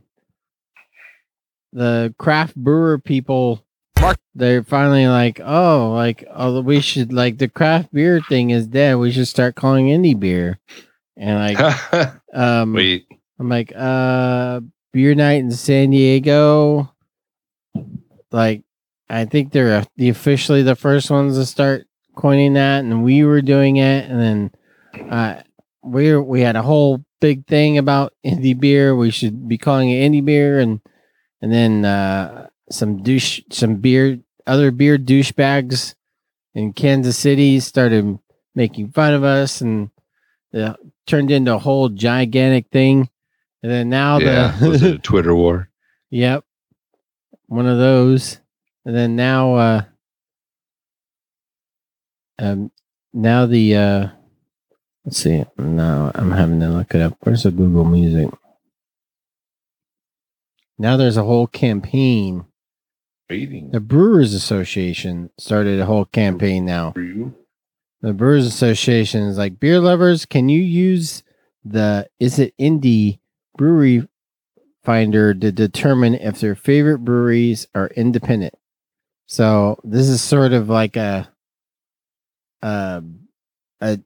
the craft brewer people, Mark- they're finally like, oh, like, oh, we should like the craft beer thing is dead. We should start calling indie beer. And like, um, Wait. I'm like, uh, beer night in San Diego. Like, I think they're uh, the officially the first ones to start coining that, and we were doing it, and then uh, we were, we had a whole big thing about indie beer. We should be calling it indie beer, and and then uh, some douche, some beer, other beer douchebags in Kansas City started making fun of us, and it turned into a whole gigantic thing. And then now Yeah. the Was it a Twitter war? Yep. One of those. And then now uh um now the uh let's see. Now I'm having to look it up. Where's the Google Music? Now there's a whole campaign. Waiting The Brewers Association started a whole campaign now. for you. The Brewers Association is like, beer lovers, can you use the Is It Indie Brewery Finder to determine if their favorite breweries are independent? So this is sort of like a uh, a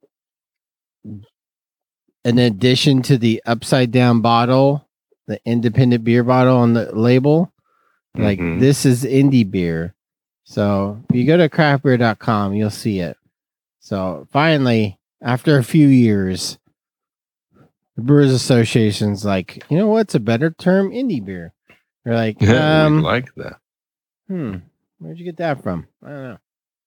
an addition to the upside down bottle, the independent beer bottle on the label. Like Mhm. this is indie beer. So if you go to craft beer dot com, you'll see it. So finally, after a few years, the Brewers Association's like, you know what's a better term? Indie beer. You're like, Yeah, we um, like that. hmm, where'd you get that from? I don't know.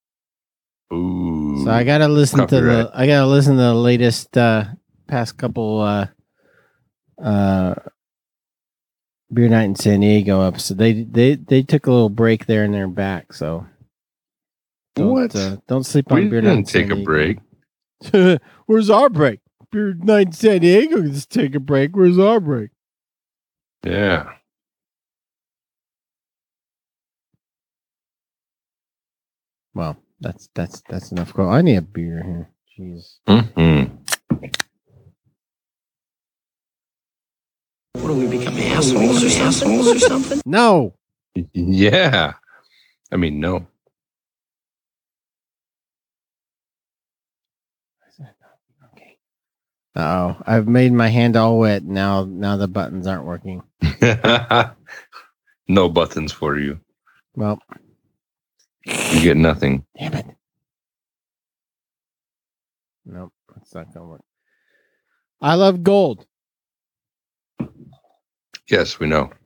Ooh. So I gotta listen to Copyright. the I gotta listen to the latest uh past couple uh uh Beer Night in San Diego episode. They they they took a little break there and they're back, so don't, What? Uh, don't sleep on We Beer Night in didn't take San a Diego. break. Where's our break? Beer Night in San Diego just take a break. Where's our break? Yeah. Well, that's that's that's enough. Go. I need a beer here. Jeez. Mm-hmm. What are we becoming assholes or assholes or something? No. Yeah. I mean, no. Okay. Oh, I've made my hand all wet. Now, now the buttons aren't working. No buttons for you. Well, You get nothing. damn it. Nope, it's not gonna work. I love gold. Yes, we know.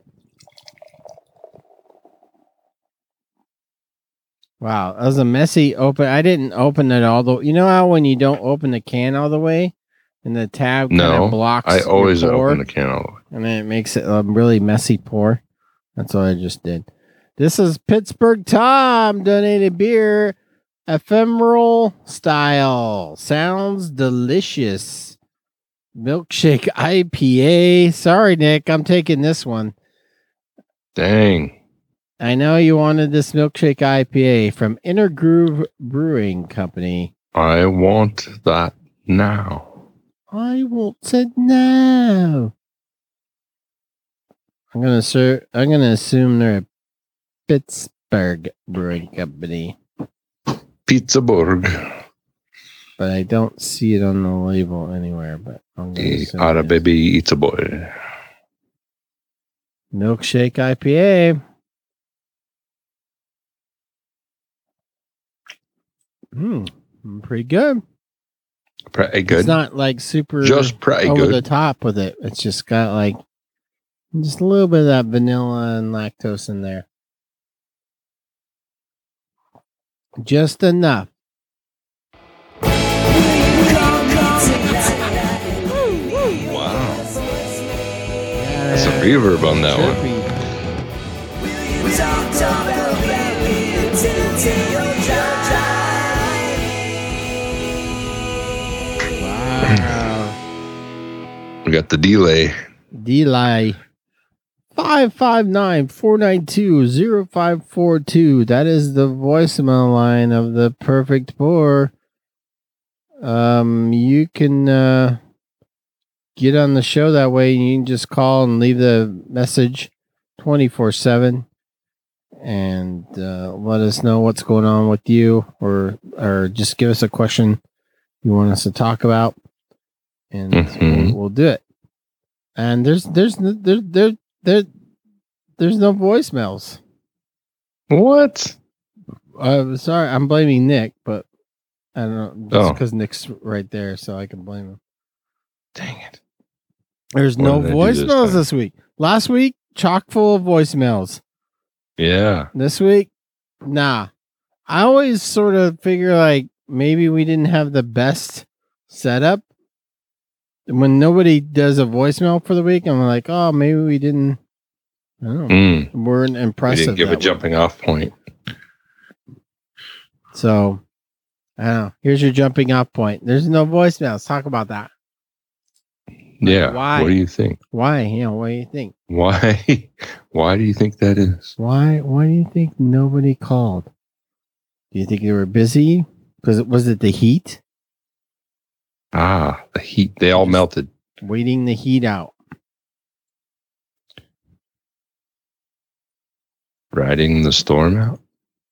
Wow, that was a messy open. I didn't open it all the. You know how when you don't open the can all the way, and the tab kind No, of blocks. I your always pour, open the can all the way. and then it makes it a really messy pour. That's what I just did. This is Pittsburgh Tom donated beer, ephemeral style. Sounds delicious. Milkshake I P A. Sorry, Nick, I'm taking this one. Dang. I know you wanted this milkshake I P A from Inner Groove Brewing Company. I want that now. I want it now. I'm gonna sir. I'm gonna assume they're a Pittsburgh Brewing Company, Pizzaburg. but I don't see it on the label anywhere. But I'm gonna The assume it is. Arababy Eats a Boy. Milkshake I P A. Hmm, pretty good. Pretty good. It's not like super Just pretty over good. the top with it. It's just got like just a little bit of that vanilla and lactose in there. Just enough. Wow. That's a reverb on that one. Trippy. Wow. We got the delay. Delay. five five nine, four nine two, zero five four two. That is the voicemail line of the perfect pour. Um, you can uh, get on the show that way. You can just call and leave the message twenty-four seven and uh, let us know what's going on with you, or or just give us a question you want us to talk about, and Mhm. we'll, we'll do it. And there's there's there there there there's no voicemails. What? I'm sorry, I'm blaming Nick, but I don't know, just Oh. because Nick's right there, so I can blame him. Dang it. There's What no did I do this voicemails time? this week. Last week, chock full of voicemails. Yeah. This week, nah. I always sort of figure like maybe we didn't have the best setup. When nobody does a voicemail for the week, I'm like, oh, maybe we didn't. I don't know. Mm. Weren't We impressive. didn't give a that week. jumping off point. So, I don't know. Here's your jumping off point. There's no voicemails. Talk about that. Yeah. why? What do you think? Why? You know, what do you think? Why? Why do you think that is? Why? Why do you think nobody called? Do you think they were busy? Because was it the heat? Ah, the heat. They all melted. Waiting the heat out. Riding the storm out.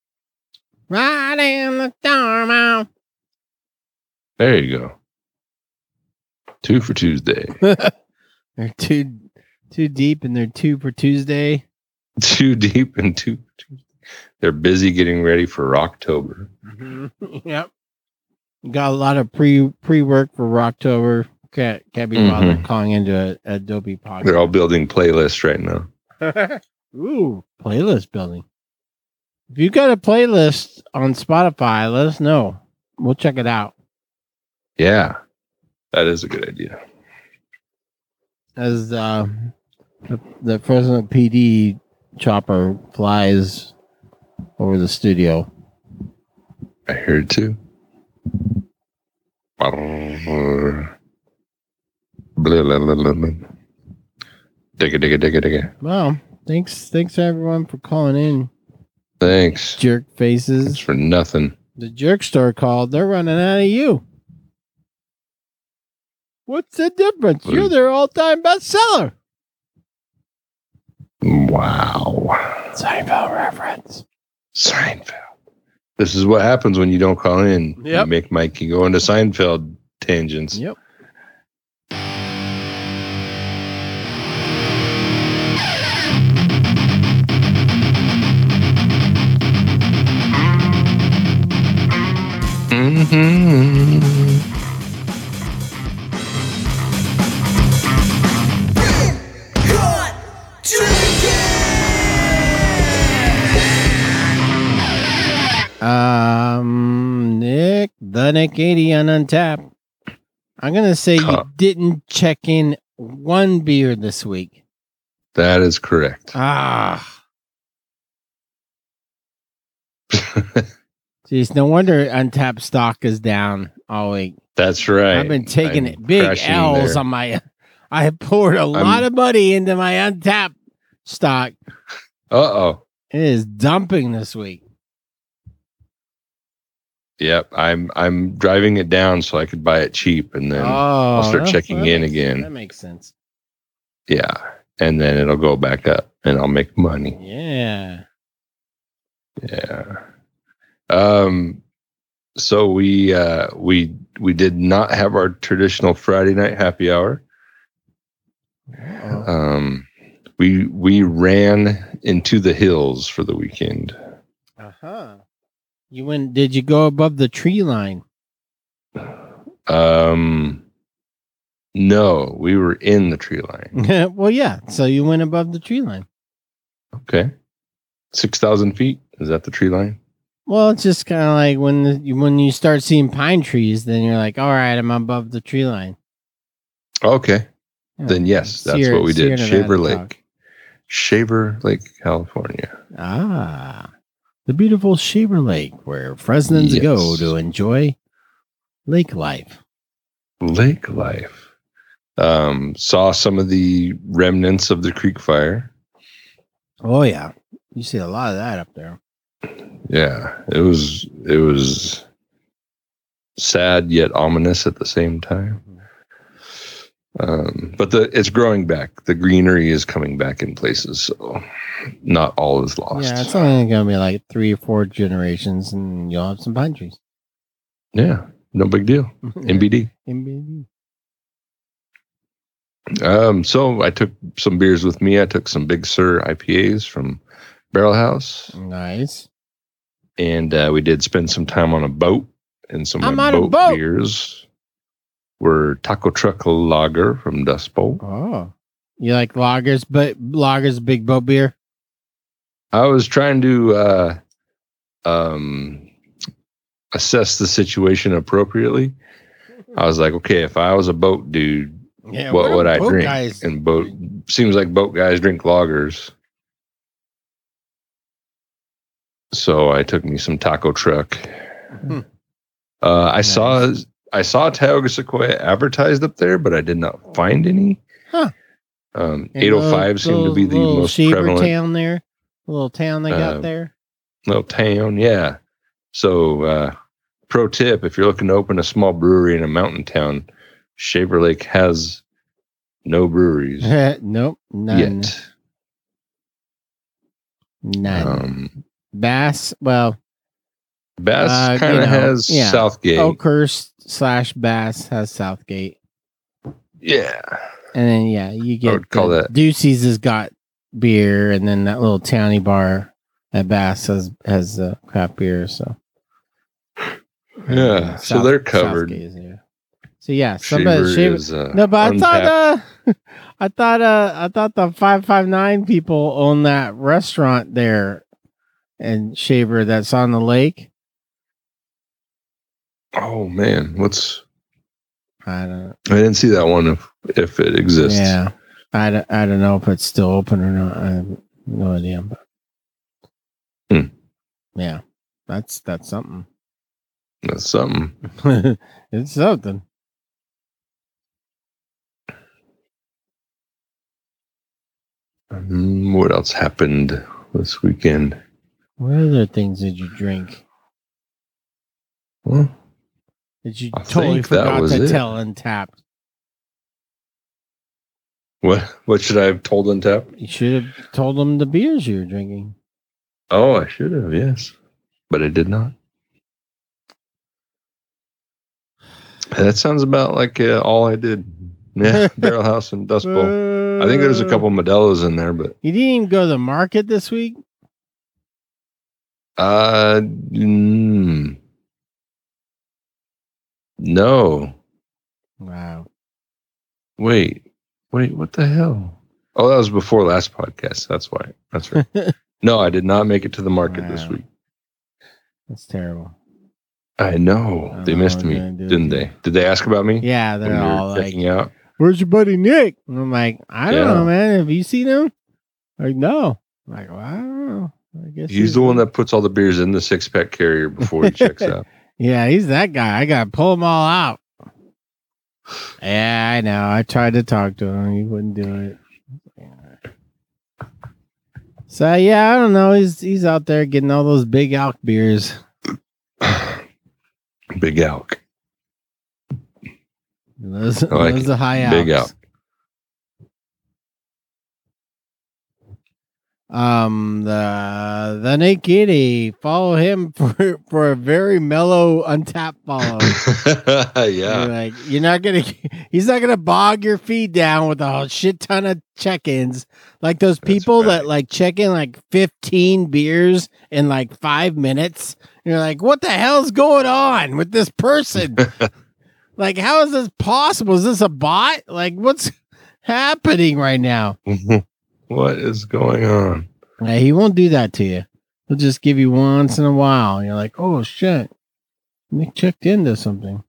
Riding the storm out. There you go. Two for Tuesday. They're too too deep and they're two for Tuesday. Too deep and two. two. They're busy getting ready for Rocktober. Yep. Got a lot of pre pre work for Rocktober. Can't can't be bothered Mhm. calling into a, Adobe podcast. They're all building playlists right now. Ooh, playlist building. If you got a playlist on Spotify, let us know. We'll check it out. Yeah, that is a good idea. As uh, the, the President P D chopper flies over the studio. I heard too. Blah, blah, blah, blah, blah. Digga, digga, digga, digga. Well, thanks, thanks everyone for calling in. Thanks. Jerk faces. It's for nothing. The jerk store called. They're running out of you. What's the difference? What You're is- their all-time bestseller. Wow. Seinfeld reference. Seinfeld. This is what happens when you don't call in. Yep. You make Mikey go into Seinfeld tangents. Yep. Mm-hmm. Caught drinking! Um, Nick, the Nick eighty on Untapped. I'm gonna say Huh. you didn't check in one beer this week. That is correct. Ah, jeez, no wonder Untapped stock is down all week. That's right. I've been taking I'm it big crashing L's there. on my. I have poured a lot of money into my Untapped stock. Uh-oh. It is dumping this week. Yep. I'm I'm driving it down so I could buy it cheap, and then oh, I'll start that- checking that in makes- again. That makes sense. Yeah. And then it'll go back up and I'll make money. Yeah. Yeah. Um so we uh we we did not have our traditional Friday night happy hour. Uh-oh. Um we we ran into the hills for the weekend. Uh-huh. You went did you go above the tree line? Um no, we were in the tree line. Well, yeah. So you went above the tree line. Okay. six thousand feet. Is that the tree line? Well, it's just kind of like when the, you- when you start seeing pine trees, then you're like, all right, I'm above the tree line. Okay. Yeah. Then yes, that's Sierra- what we Sierra did. Nevada Shaver talk. Lake. Shaver Lake, California. Ah, the beautiful Shaver Lake, where Fresnans Yes. go to enjoy lake life. Lake life. Um, saw some of the remnants of the creek fire. Oh yeah, you see a lot of that up there. Yeah, it was it was sad yet ominous at the same time. Um, but the it's growing back. The greenery is coming back in places, so not all is lost. Yeah, it's only gonna be like three or four generations, and you'll have some pine trees. Yeah, no big deal. M B D. M B D. Um, so I took some beers with me. I took some Big Sur I P As from Barrel House, Nice. and uh, we did spend some time on a boat. And some of I'm my on a boat, boat. beers were Taco Truck Lager from Dust Bowl. Oh, you like lagers, but lagers big boat beer. I was trying to uh, um, assess the situation appropriately. I was like, okay, if I was a boat dude, Yeah, what we're would I boat drink? guys. And boat seems like boat guys drink lagers. So I took me some Taco Truck. Hmm. Uh, I Nice. saw I saw Tioga Sequoia advertised up there, but I did not find any. Huh. Um, And eight oh five seemed to be the little most Shaver prevalent town there. The little town they got Uh, there. little town. Yeah. So, uh, pro tip: if you're looking to open a small brewery in a mountain town, Shaver Lake has no breweries Nope, none. yet. None. Um, Bass, well, Bass Uh, kind you of know, has yeah. Southgate. Oakhurst slash Bass has Southgate. Yeah. And then, yeah, you get would call the that- Ducey's has got beer, and then that little towny bar at Bass has has uh, craft beer. So Yeah. so South- they're covered. Southgate is there. So yeah, somebody Shaver Shaver. is, uh, No, but I untapped. thought uh, I thought uh, I thought the five five nine people own that restaurant there and Shaver that's on the lake. Oh man, what's? I don't. I didn't see that one. If if it exists, Yeah, I don't, I don't know if it's still open or not. I have no idea. But Hmm. yeah, that's that's something. that's something. It's something. Um, what else happened this weekend? What other things did you drink? Well, That you I totally think that forgot was to it. tell Untapped? what what should I have told Untap? You should have told them the beers you were drinking. Oh, I should have. Yes, but I did not. That sounds about like uh, all I did. Yeah, Barrel House and Dust Bowl. I think there's a couple Modelo's in there, but You didn't even go to the market this week? uh, mm, no. Wow. Wait, wait, what the hell? Oh, that was before last podcast. That's why. That's right. No, I did not make it to the market this Wow. week. That's terrible. I know I they don't know missed what me, they're gonna do didn't with they? you. Did they ask about me? Yeah, they're when we were all like, checking out. "Where's your buddy Nick?" And I'm like, "I don't Yeah. know, man. Have you seen him?" Like, no. I'm like, well, I don't know. I guess He's the one that puts all the beers in the six pack carrier before he checks out. Yeah, he's that guy. I gotta pull them all out. Yeah, I know. I tried to talk to him. He wouldn't do it. So yeah, I don't know. He's he's out there getting all those big elk beers. Big Elk. Those, I like those it. the high Big elks. Elk. Um, the the Nate Giddy, follow him for for a very mellow untapped follow. You're yeah. like, you're not gonna, he's not gonna bog your feed down with a shit ton of check-ins like those That's people right. that like check in like fifteen beers in like five minutes. You're like, what the hell's going on with this person? Like, how is this possible? Is this a bot? Like, what's happening right now? What is going on? Yeah, he won't do that to you. He'll just give you once in a while. You're like, oh shit, Nick checked into something.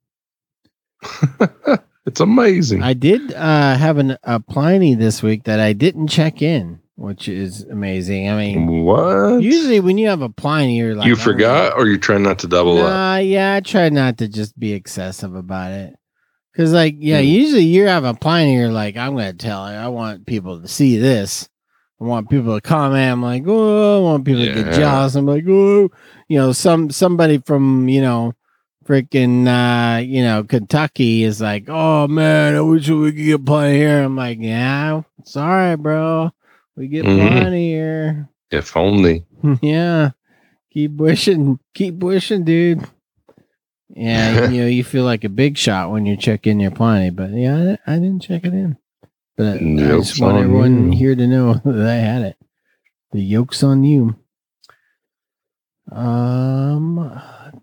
It's amazing. I did uh, have an, a Pliny this week that I didn't check in, which is amazing. I mean, what? usually when you have a Pliny, you're like, you "Oh, forgot, or you're trying not to double up? Nah, yeah, I try not to just be excessive about it. Cause like, yeah, Hmm. usually you have a Pliny, you're like, I'm gonna tell her, I want people to see this. I want people to comment. I'm like, oh, I want people to get Yeah. jealous. I'm like, oh, you know, some somebody from, you know, freaking uh, you know, Kentucky is like, oh man, I wish we could get Pliny here. I'm like, yeah, it's all right, bro. We get Mhm. Pliny here. If only. Yeah. Keep wishing. Keep wishing, dude. Yeah, you know, you feel like a big shot when you check in your Pliny, but yeah, I, I didn't check it in. But I Joke's just want on everyone you. here to know that I had it. The yoke's on you. Um, I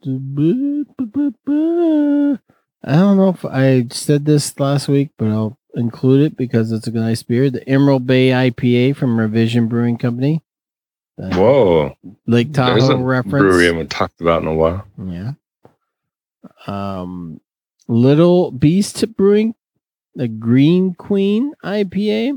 don't know if I said this last week, but I'll include it because it's a nice beer. The Emerald Bay I P A from Revision Brewing Company. The Whoa. Lake There's a Tahoe reference. brewery I haven't talked about in a while. Yeah. Um, Little Beast Brewing, the Green Queen I P A.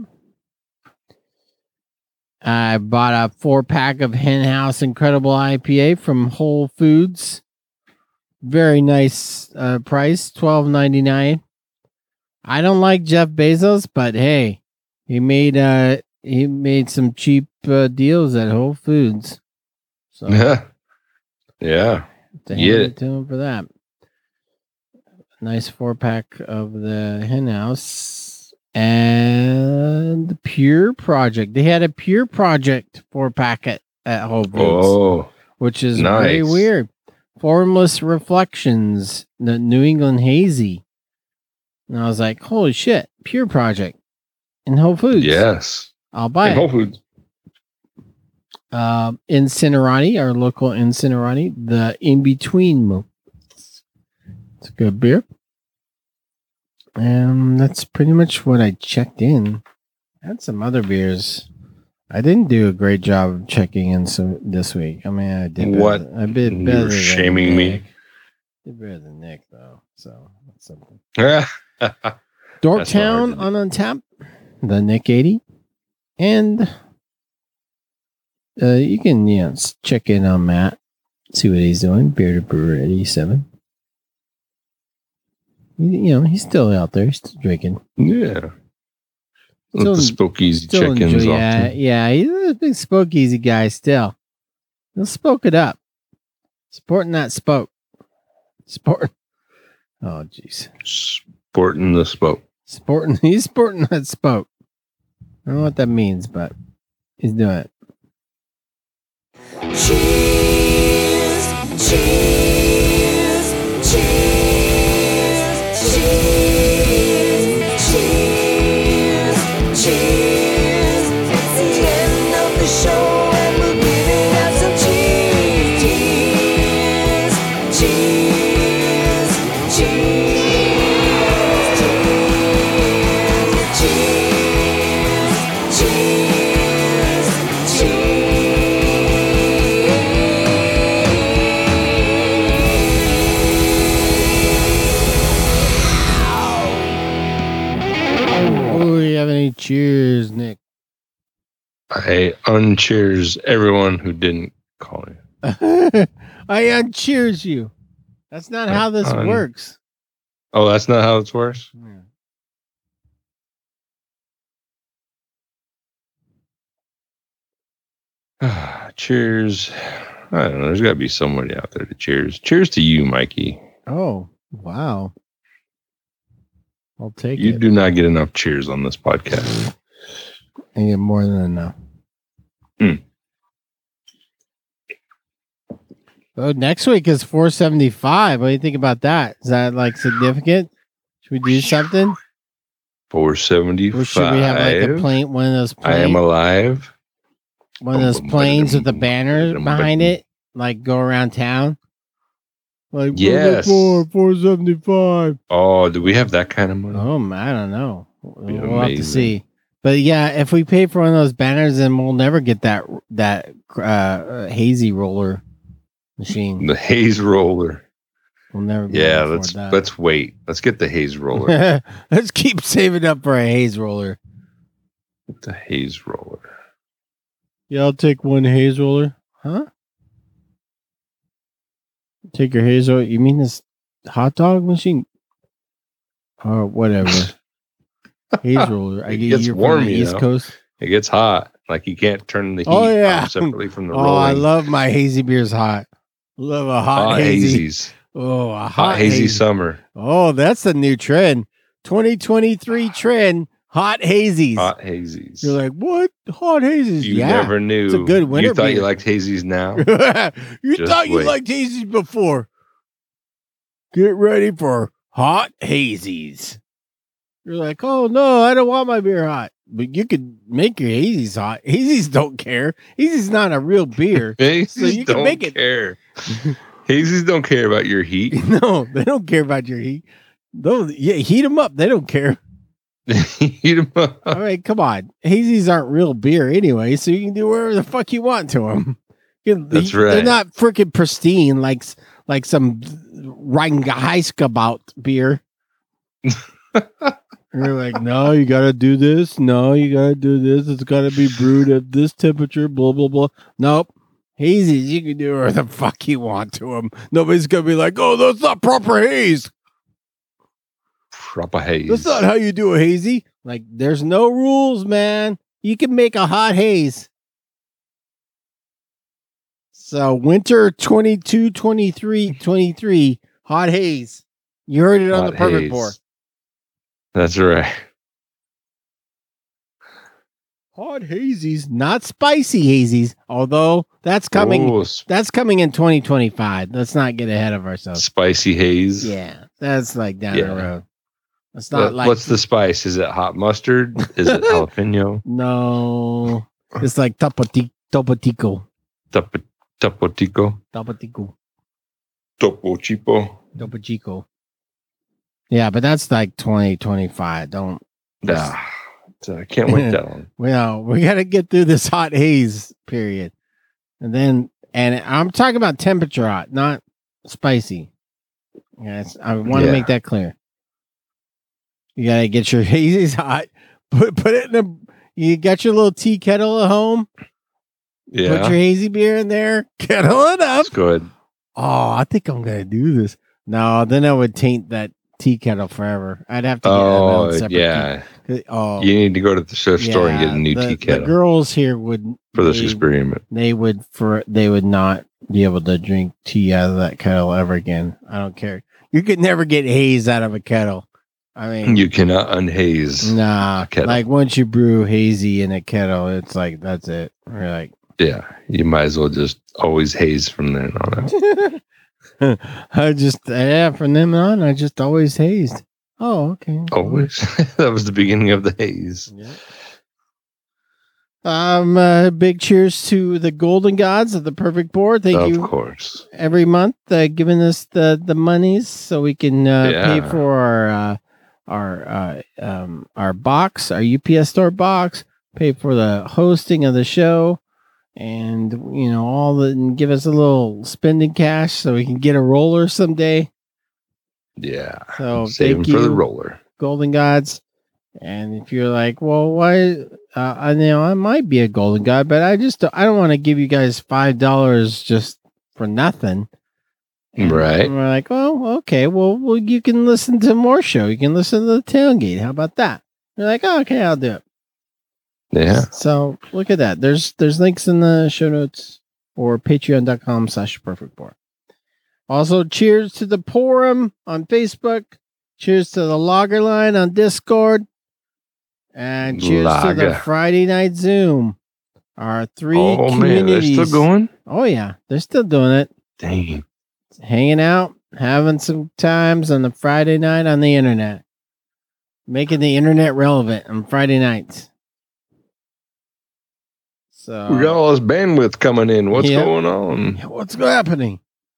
I bought a four pack of Hen House Incredible I P A from Whole Foods. Very nice uh, price, twelve ninety nine. I don't like Jeff Bezos, but hey, he made uh he made some cheap uh, deals at Whole Foods. So Yeah. Yeah. to hand Yeah. it to him for that. Nice four pack of the Hen House and the Pure Project. They had a Pure Project four packet at Whole Foods, Oh. which is very nice. weird. Formless Reflections, the New England Hazy. And I was like, holy shit, Pure Project in Whole Foods. Yes. I'll buy Hey, it. Whole Foods. Um, Incinerati, our local Incinerati, the In Between Mo. It's a good beer. Um, that's pretty much what I checked in. I had some other beers. I didn't do a great job of checking in so this week. I mean, I did. What? Better, I did You better were than shaming me? Nick. Did better than Nick though, so that's something. That's Dorktown hard on Untapped, the Nick eighty, and uh, you can you know s- check in on Matt, see what he's doing. Bearded Brewer eighty-seven. You, you know he's still out there, he's still drinking. Yeah. Still- Let the Spokies Still check-ins enjoy, yeah, often. yeah, he's a big spoke easy guy still. He'll spoke it up. Sporting that spoke. Sport. Oh jeez. Sporting the spoke. Sporting he's sporting that spoke. I don't know what that means, but he's doing it. Cheers, cheers, cheers, cheers, cheers, cheers. It's the end of the show and we're giving out some cheers. Cheers, cheers, cheers, cheers, cheers, cheers, Oh, you have any cheers, Nick? I uncheers everyone who didn't call me. I uncheers you. That's not how this Un- works. Oh, that's not how it works? Cheers. I don't know. There's got to be somebody out there to cheers. Cheers to you, Mikey. Oh, wow. I'll take You it. do not get enough cheers on this podcast. I get more than enough. Hmm. Oh, next week is four seventy-five. What do you think about that? Is that like significant? Should we do something? four seventy-five. Or should we have like a plane, one of those I am planes, alive. one of those planes with the banner behind it, like go around town? Like Yes. four, four seventy-five. Oh, do we have that kind of money? Oh, man, I don't know. Be We'll have to amazing. see. But yeah, if we pay for one of those banners, then we'll never get that that uh, hazy roller machine. The haze roller. We'll never. Be Yeah, able to let's afford that. let's wait. Let's get the haze roller. Let's keep saving up for a haze roller. the haze roller. Yeah, I'll take one haze roller. Huh? Take your haze roller. You mean this hot dog machine? Or whatever. Haze roller. I It get gets you warm, from the you East know. Coast. It gets hot. Like you can't turn the heat Oh, yeah. off separately from the Oh, rolling. I love my hazy beers hot. Love a hot, hot hazy. hazies. Oh, a hot, Hot, hazy, hazy. summer. Oh, that's the new trend. twenty twenty-three trend. Hot hazies. Hot hazies. You're like, what? Hot hazies? you yeah. never knew. It's a good winter You thought beer. you liked hazies now? you Just thought you wait. liked hazies before. Get ready for hot hazies. You're like, oh no, I don't want my beer hot. But you could make your hazies hot. Hazies don't care. Hazies not a real beer. Hazies So you can don't make it- care. Hazies don't care about your heat. No, they don't care about your heat. Those, yeah, heat them up. They don't care. Heat 'em up. All right, come on. Hazies aren't real beer anyway, so you can do whatever the fuck you want to them. That's They're right. not freaking pristine like s- like some Rheingeistgebaut beer. You're like, no, you gotta do this. No, you gotta do this. It's gotta be brewed at this temperature. Blah blah blah. Nope. Hazies, you can do whatever the fuck you want to them. Nobody's gonna be like, oh, that's not proper haze. Proper haze. That's not how you do a hazy. Like, there's no rules, man. You can make a hot haze. So, winter twenty-two, twenty-three, twenty-three, hot haze. You heard it on Hot the Perfect haze. Pour. That's right. Hot hazies, not spicy hazies. Although that's coming. Oh, s- That's coming in twenty twenty-five. Let's not get ahead of ourselves. spicy haze. Yeah, that's like down Yeah. the road. It's What- not like What's the spice? Is it hot mustard? Is it jalapeno? no. It's like tapati- tapatico, Topo Topotico? tapatico, Topo Chipo? tapatico. Yeah, but that's like twenty twenty-five. Don't. Nah, so I can't wait that long. Well, we got to get through this hot haze period. And then, and I'm talking about temperature hot, not spicy. Yes, I want to Yeah. make that clear. You got to get your hazies hot. Put put it in a. You got your little tea kettle at home. Yeah, Put your hazy beer in there. Kettle it up. that's good. Oh, I think I'm gonna do this. No, then I would taint that tea kettle forever. I'd have to get Oh, another separate yeah. tea. Oh, You need to go to the thrift store and get a new the, tea kettle The girls here would for this they, experiment. They would for they would not be able to drink tea out of that kettle ever again. I don't care. You could never get haze out of a kettle. I mean, You cannot unhaze. nah. kettle. Like once you brew hazy in a kettle, it's like that's it. We're like, Yeah, you might as well just always haze from then on out. I just yeah. From then on, I just always hazed. Oh, okay. Always. That was the beginning of the haze. Yeah. Um, uh, big cheers to the Golden Gods of the Perfect Board. Thank of you course. every month uh, giving us the the monies so we can uh, pay Yeah. for our uh, our uh, um our box, our U P S store box, pay for the hosting of the show, and you know all the and give us a little spending cash so we can get a roller someday. Yeah. So Saving thank you, for the roller. Golden Gods. And if you're like, well, why? Uh, I know I might be a Golden God, but I just I don't want to give you guys five dollars just for nothing. And Right. we're like, well, okay, well, well, you can listen to more show. You can listen to the tailgate. How about that? You're like, oh, okay, I'll do it. Yeah. So look at that. There's there's links in the show notes or patreon dot com slash perfect board. Also, cheers to the Porum on Facebook. Cheers to the Logger Line on Discord. And cheers to the Lager. Friday Night Zoom. Our three Oh man, they're communities. still going? Oh yeah, they're still doing it. Dang. Hanging out, having some times on the Friday night on the internet. Making the internet relevant on Friday nights. So We got all this bandwidth coming in. What's Yeah. going on? Yeah, what's happening?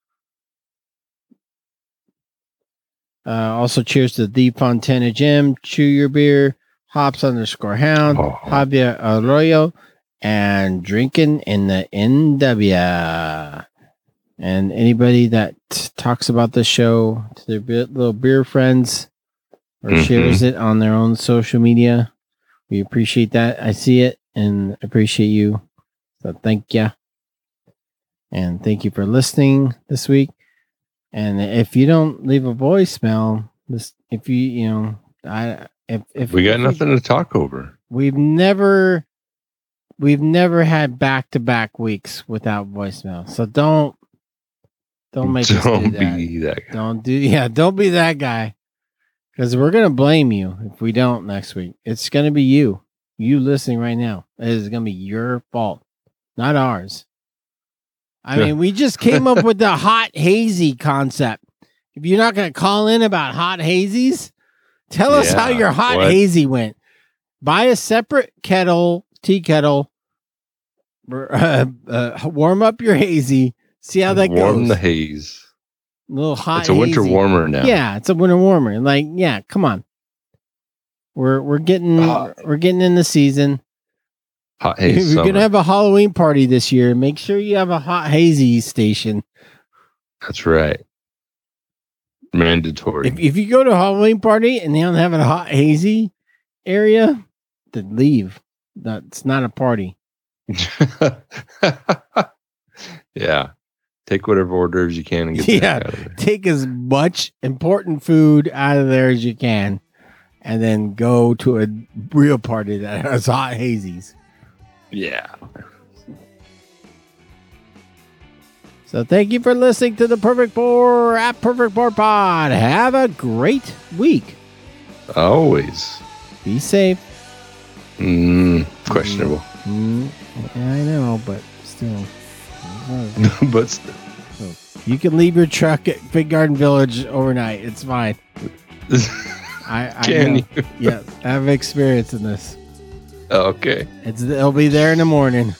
Uh, also, cheers to the Fontana Gym, Chew Your Beer, Hops underscore Hound, Oh. Javier Arroyo, and Drinking in the N W. And anybody that t- talks about the show to their be- little beer friends or Mhm. shares it on their own social media, we appreciate that. I see it and appreciate you. So thank you. And thank you for listening this week. And if you don't leave a voicemail, this if you you know I if if We got if nothing to talk over. we've never we've never had back to back weeks without voicemail. So don't don't make us do Don't that. be that guy. Don't do yeah, don't be that guy. Because we're gonna blame you if we don't next week. It's gonna be you. You listening right now. It is gonna be your fault, not ours. I mean, we just came up with the hot hazy concept. If you're not going to call in about hot hazies, tell us how Yeah, your hot what? hazy went. Buy a separate kettle, tea kettle, uh, uh, warm up your hazy, see how that Warm goes. the haze. A little hot It's a winter hazy. warmer now. Yeah, it's a winter warmer. Like, yeah, come on. We're we're getting Ah. we're getting in the season. Hot haze. We're summer. gonna have a Halloween party this year. Make sure you have a hot hazy station. That's right. Mandatory. If if you go to a Halloween party and they don't have a hot hazy area, then leave. That's not a party. Yeah. Take whatever hors d'oeuvres you can and get Yeah. the heck out of there. Take as much important food out of there as you can, and then go to a real party that has hot hazies. Yeah. So thank you for listening to the Perfect Board at Perfect Board Pod. Have a great week. Always. Be safe. Mm, questionable. Mm, yeah, I know, but still. But still. You can leave your truck at Big Garden Village overnight. It's fine. I, I Can know. you? Yeah, I have experience in this. Okay. It's it'll be there in the morning.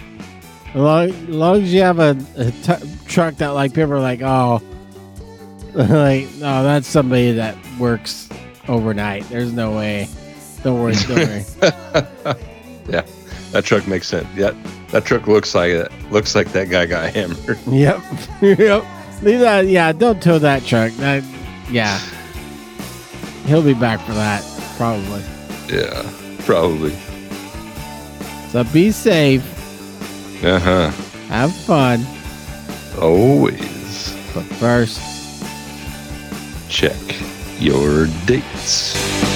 As long, as long as you have a, a t- truck that like people are like, oh, Like, no, that's somebody that works overnight. There's no way. Don't worry, don't worry. Yeah, that truck makes sense. Yeah, that truck looks like it. Looks like that guy got hammered. Yep. Yep. Leave that. Yeah, don't tow that truck. That. Yeah. He'll be back for that, probably. Yeah, probably. So be safe. Uh huh. Have fun. Always But first, check your dates.